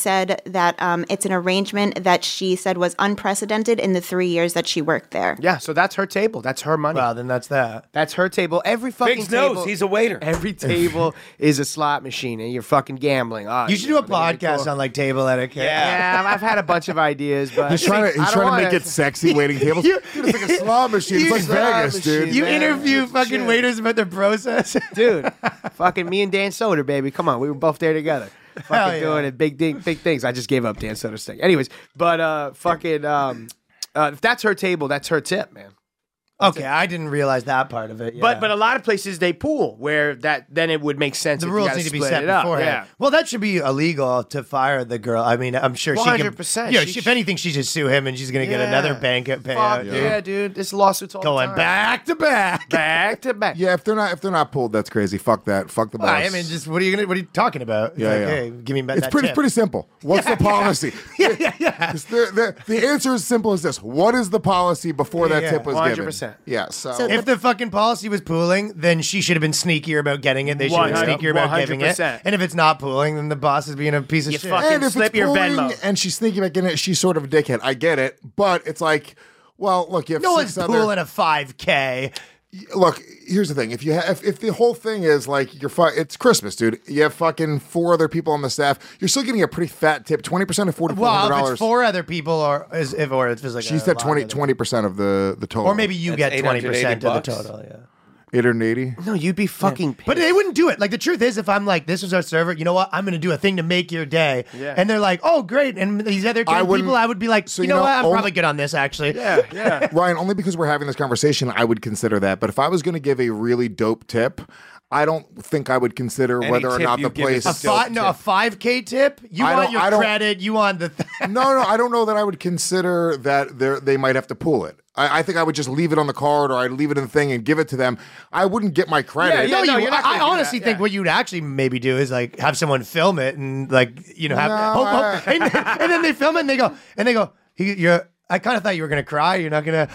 said that um, it's an arrangement that she said was unprecedented in the three years that she worked there. Yeah, so that's her table. That's her money. Well, then that's that. That's her table. Every fucking Figs table. knows he's a waiter. Every table is a slot machine, and you're fucking gambling. Oh, You should do a podcast on like table etiquette. Yeah, I've had a bunch of ideas, but He's trying to, he's trying to make it sexy, waiting tables. Dude, it's like a slot machine. It's like Vegas, dude. You interview fucking Shit. waiters about their process. Dude, fucking me and Dan Soder, baby. Come on, we were both there together. Fucking yeah. doing it, big thing, big things. I just gave up Dan Soder's thing. Anyways, but uh, fucking, um, uh, if that's her table, that's her tip, man. Okay, I didn't realize that part of it. Yeah. But but a lot of places they pool where that then it would make sense. the if you rules gotta need to be split set it up. beforehand. Yeah. Well, that should be illegal to fire the girl. I mean, I'm sure she one hundred can. percent. You know, She she, if sh- anything, she should sue him, and she's going to get Yeah. another bank payout. Fuck yeah. dude. This lawsuit's all Going the time. back to back, back to back. Yeah, if they're not if they're not pulled, that's crazy. Fuck that. Fuck the boss. Well, I mean, just what are you gonna? What are you talking about? It's Yeah, like, yeah. Hey, give me back It's that pretty tip. pretty simple. What's the policy? Yeah, yeah, yeah. It's The, the, the answer is simple as this. What is the policy before that Yeah, tip was one hundred given? percent. Yeah, so, So If the fucking policy was pooling, then she should have been sneakier about getting it. They should have been one hundred sneakier about giving it. percent. And if it's not pooling, then the boss is being a piece of You shit. fucking and if slip it's your pulling Venmo. and she's sneaking back in it, she's sort of a dickhead. I get it, but it's like, well, look, you have no six one's other. pooling a five K. Look, here's the thing: if you have, if, if the whole thing is like you're, fu- it's Christmas, dude. You have fucking four other people on the staff. You're still getting a pretty fat tip, twenty percent of forty four hundred Well, if dollars. it's four other people, or is if or if it's like She a said lot twenty of them. percent of the the total, or maybe you That's get twenty eight hundred eighty percent of the bucks. total. Yeah. eight hundred eighty. No, you'd be fucking pissed. But they wouldn't do it. Like the truth is, if I'm like, this is our server, you know what? I'm going to do a thing to make your day. Yeah. And they're like, oh, great. And these other I kind wouldn't- people, I would be like, so you, you know, know, what? I'm only- probably good on this, actually. Yeah, yeah. Ryan, only because we're having this conversation, I would consider that. But if I was going to give a really dope tip, I don't think I would consider Any whether or tip not you the give is place. A fi- no, a five K tip. You I want don't- your I don't- credit. You want the. Th- no, no, I don't know that I would consider that they they might have to pull it. I, I think I would just leave it on the card, or I'd leave it in the thing and give it to them. I wouldn't get my credit. no, no, you, you're not I, gonna I do honestly that, think yeah. what you'd actually maybe do is like have someone film it and like you know have No, hope- hope- I- and, and then they film it and they go and they go "He- you're. I kind of thought you were gonna cry. You're not gonna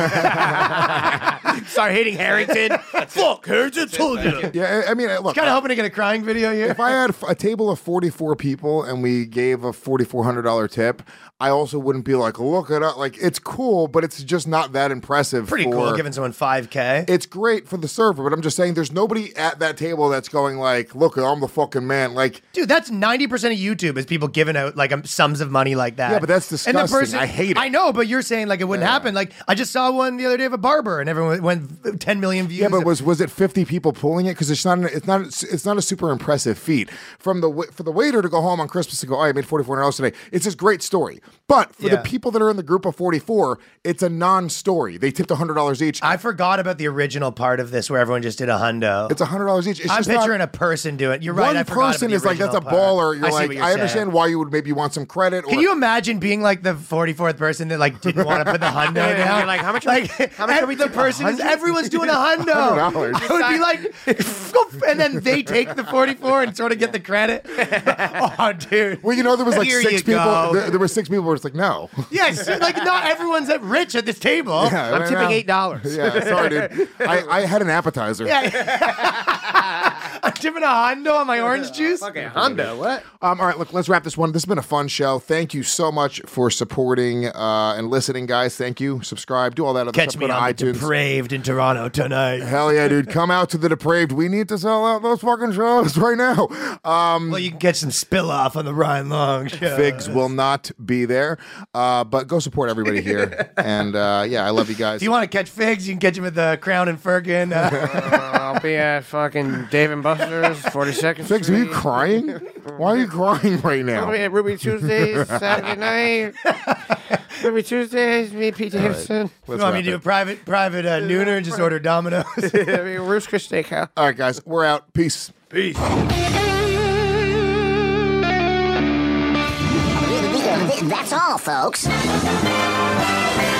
Start hitting Harrington. Fuck, Harrington told you. Yeah, I I mean, look. kind of hoping to get a crying video here. If I had a table of forty-four people and we gave a forty-four hundred dollars tip, I also wouldn't be like, look it up. Like, it's cool, but it's just not that impressive. Pretty for, cool giving someone five K. It's great for the server, but I'm just saying there's nobody at that table that's going like, look, I'm the fucking man. Like, Dude, that's ninety percent of YouTube is people giving out like um, sums of money like that. Yeah, but that's And the disgusting. person, I hate it. I know, but you're saying like it wouldn't happen. Like I just saw one the other day of a barber, and everyone went ten million views. yeah, but was was it fifty people pulling it? Because it's not an, it's not it's not a super impressive feat from the wa- for the waiter to go home on Christmas and go, oh, I made forty-four hundred dollars today. It's this great story, but for the Yeah. people that are in the group of forty-four, it's a non-story. They tipped one hundred dollars each. I forgot about the original part of this where everyone just did a hundo. It's one hundred dollars each. It's I'm just not- picturing a person doing it. You're right. One I forgot person about the is like, that's a original part. baller. You're I see like, what you're I saying. understand why you would maybe want some credit. Or, Can you imagine being like the forty-fourth person that like didn't want to put the hundo Yeah, down? you're like, how much- Like, how much are we the tipping? person is everyone's doing a hundo. one hundred dollars. I would be like, and then they take the forty-four and sort of get the credit. Oh, dude. Well, you know, there was like Here six you people. go. There, there were six people where it's like, no. Yes, like not everyone's that rich at this table. Yeah, I'm right tipping now. eight dollars. Yeah, sorry, dude. I, I had an appetizer. Yeah. I'm tipping a hundo on my orange juice. Okay, Honda, what? Um, all right, look, let's wrap this one. This has been a fun show. Thank you so much for supporting uh, and listening, guys. Thank you. Subscribe. Do all that other Catch stuff. me Go to on the iTunes. Depraved in Toronto tonight. Hell yeah, dude. Come out to the Depraved. We need to sell out those fucking shows right now. Um, Well, you can catch some spill off on the Ryan Long show. Figs will not be there, uh, but go support everybody here. And uh, yeah, I love you guys. If you want to catch Figs, you can catch him at the Crown and Fergus. Uh, Uh, I'll be at fucking Dave and Buster's, forty-second Figs, Street. are you crying? Why are you crying right I'll now? be at Ruby Tuesdays, Saturday night. Ruby Tuesdays, me, Pete Davidson. you want me to do a private private uh, nooner and just order Domino's? I mean, Roost Chris Steakhouse. All right, guys, we're out. Peace. Peace. That's all, folks.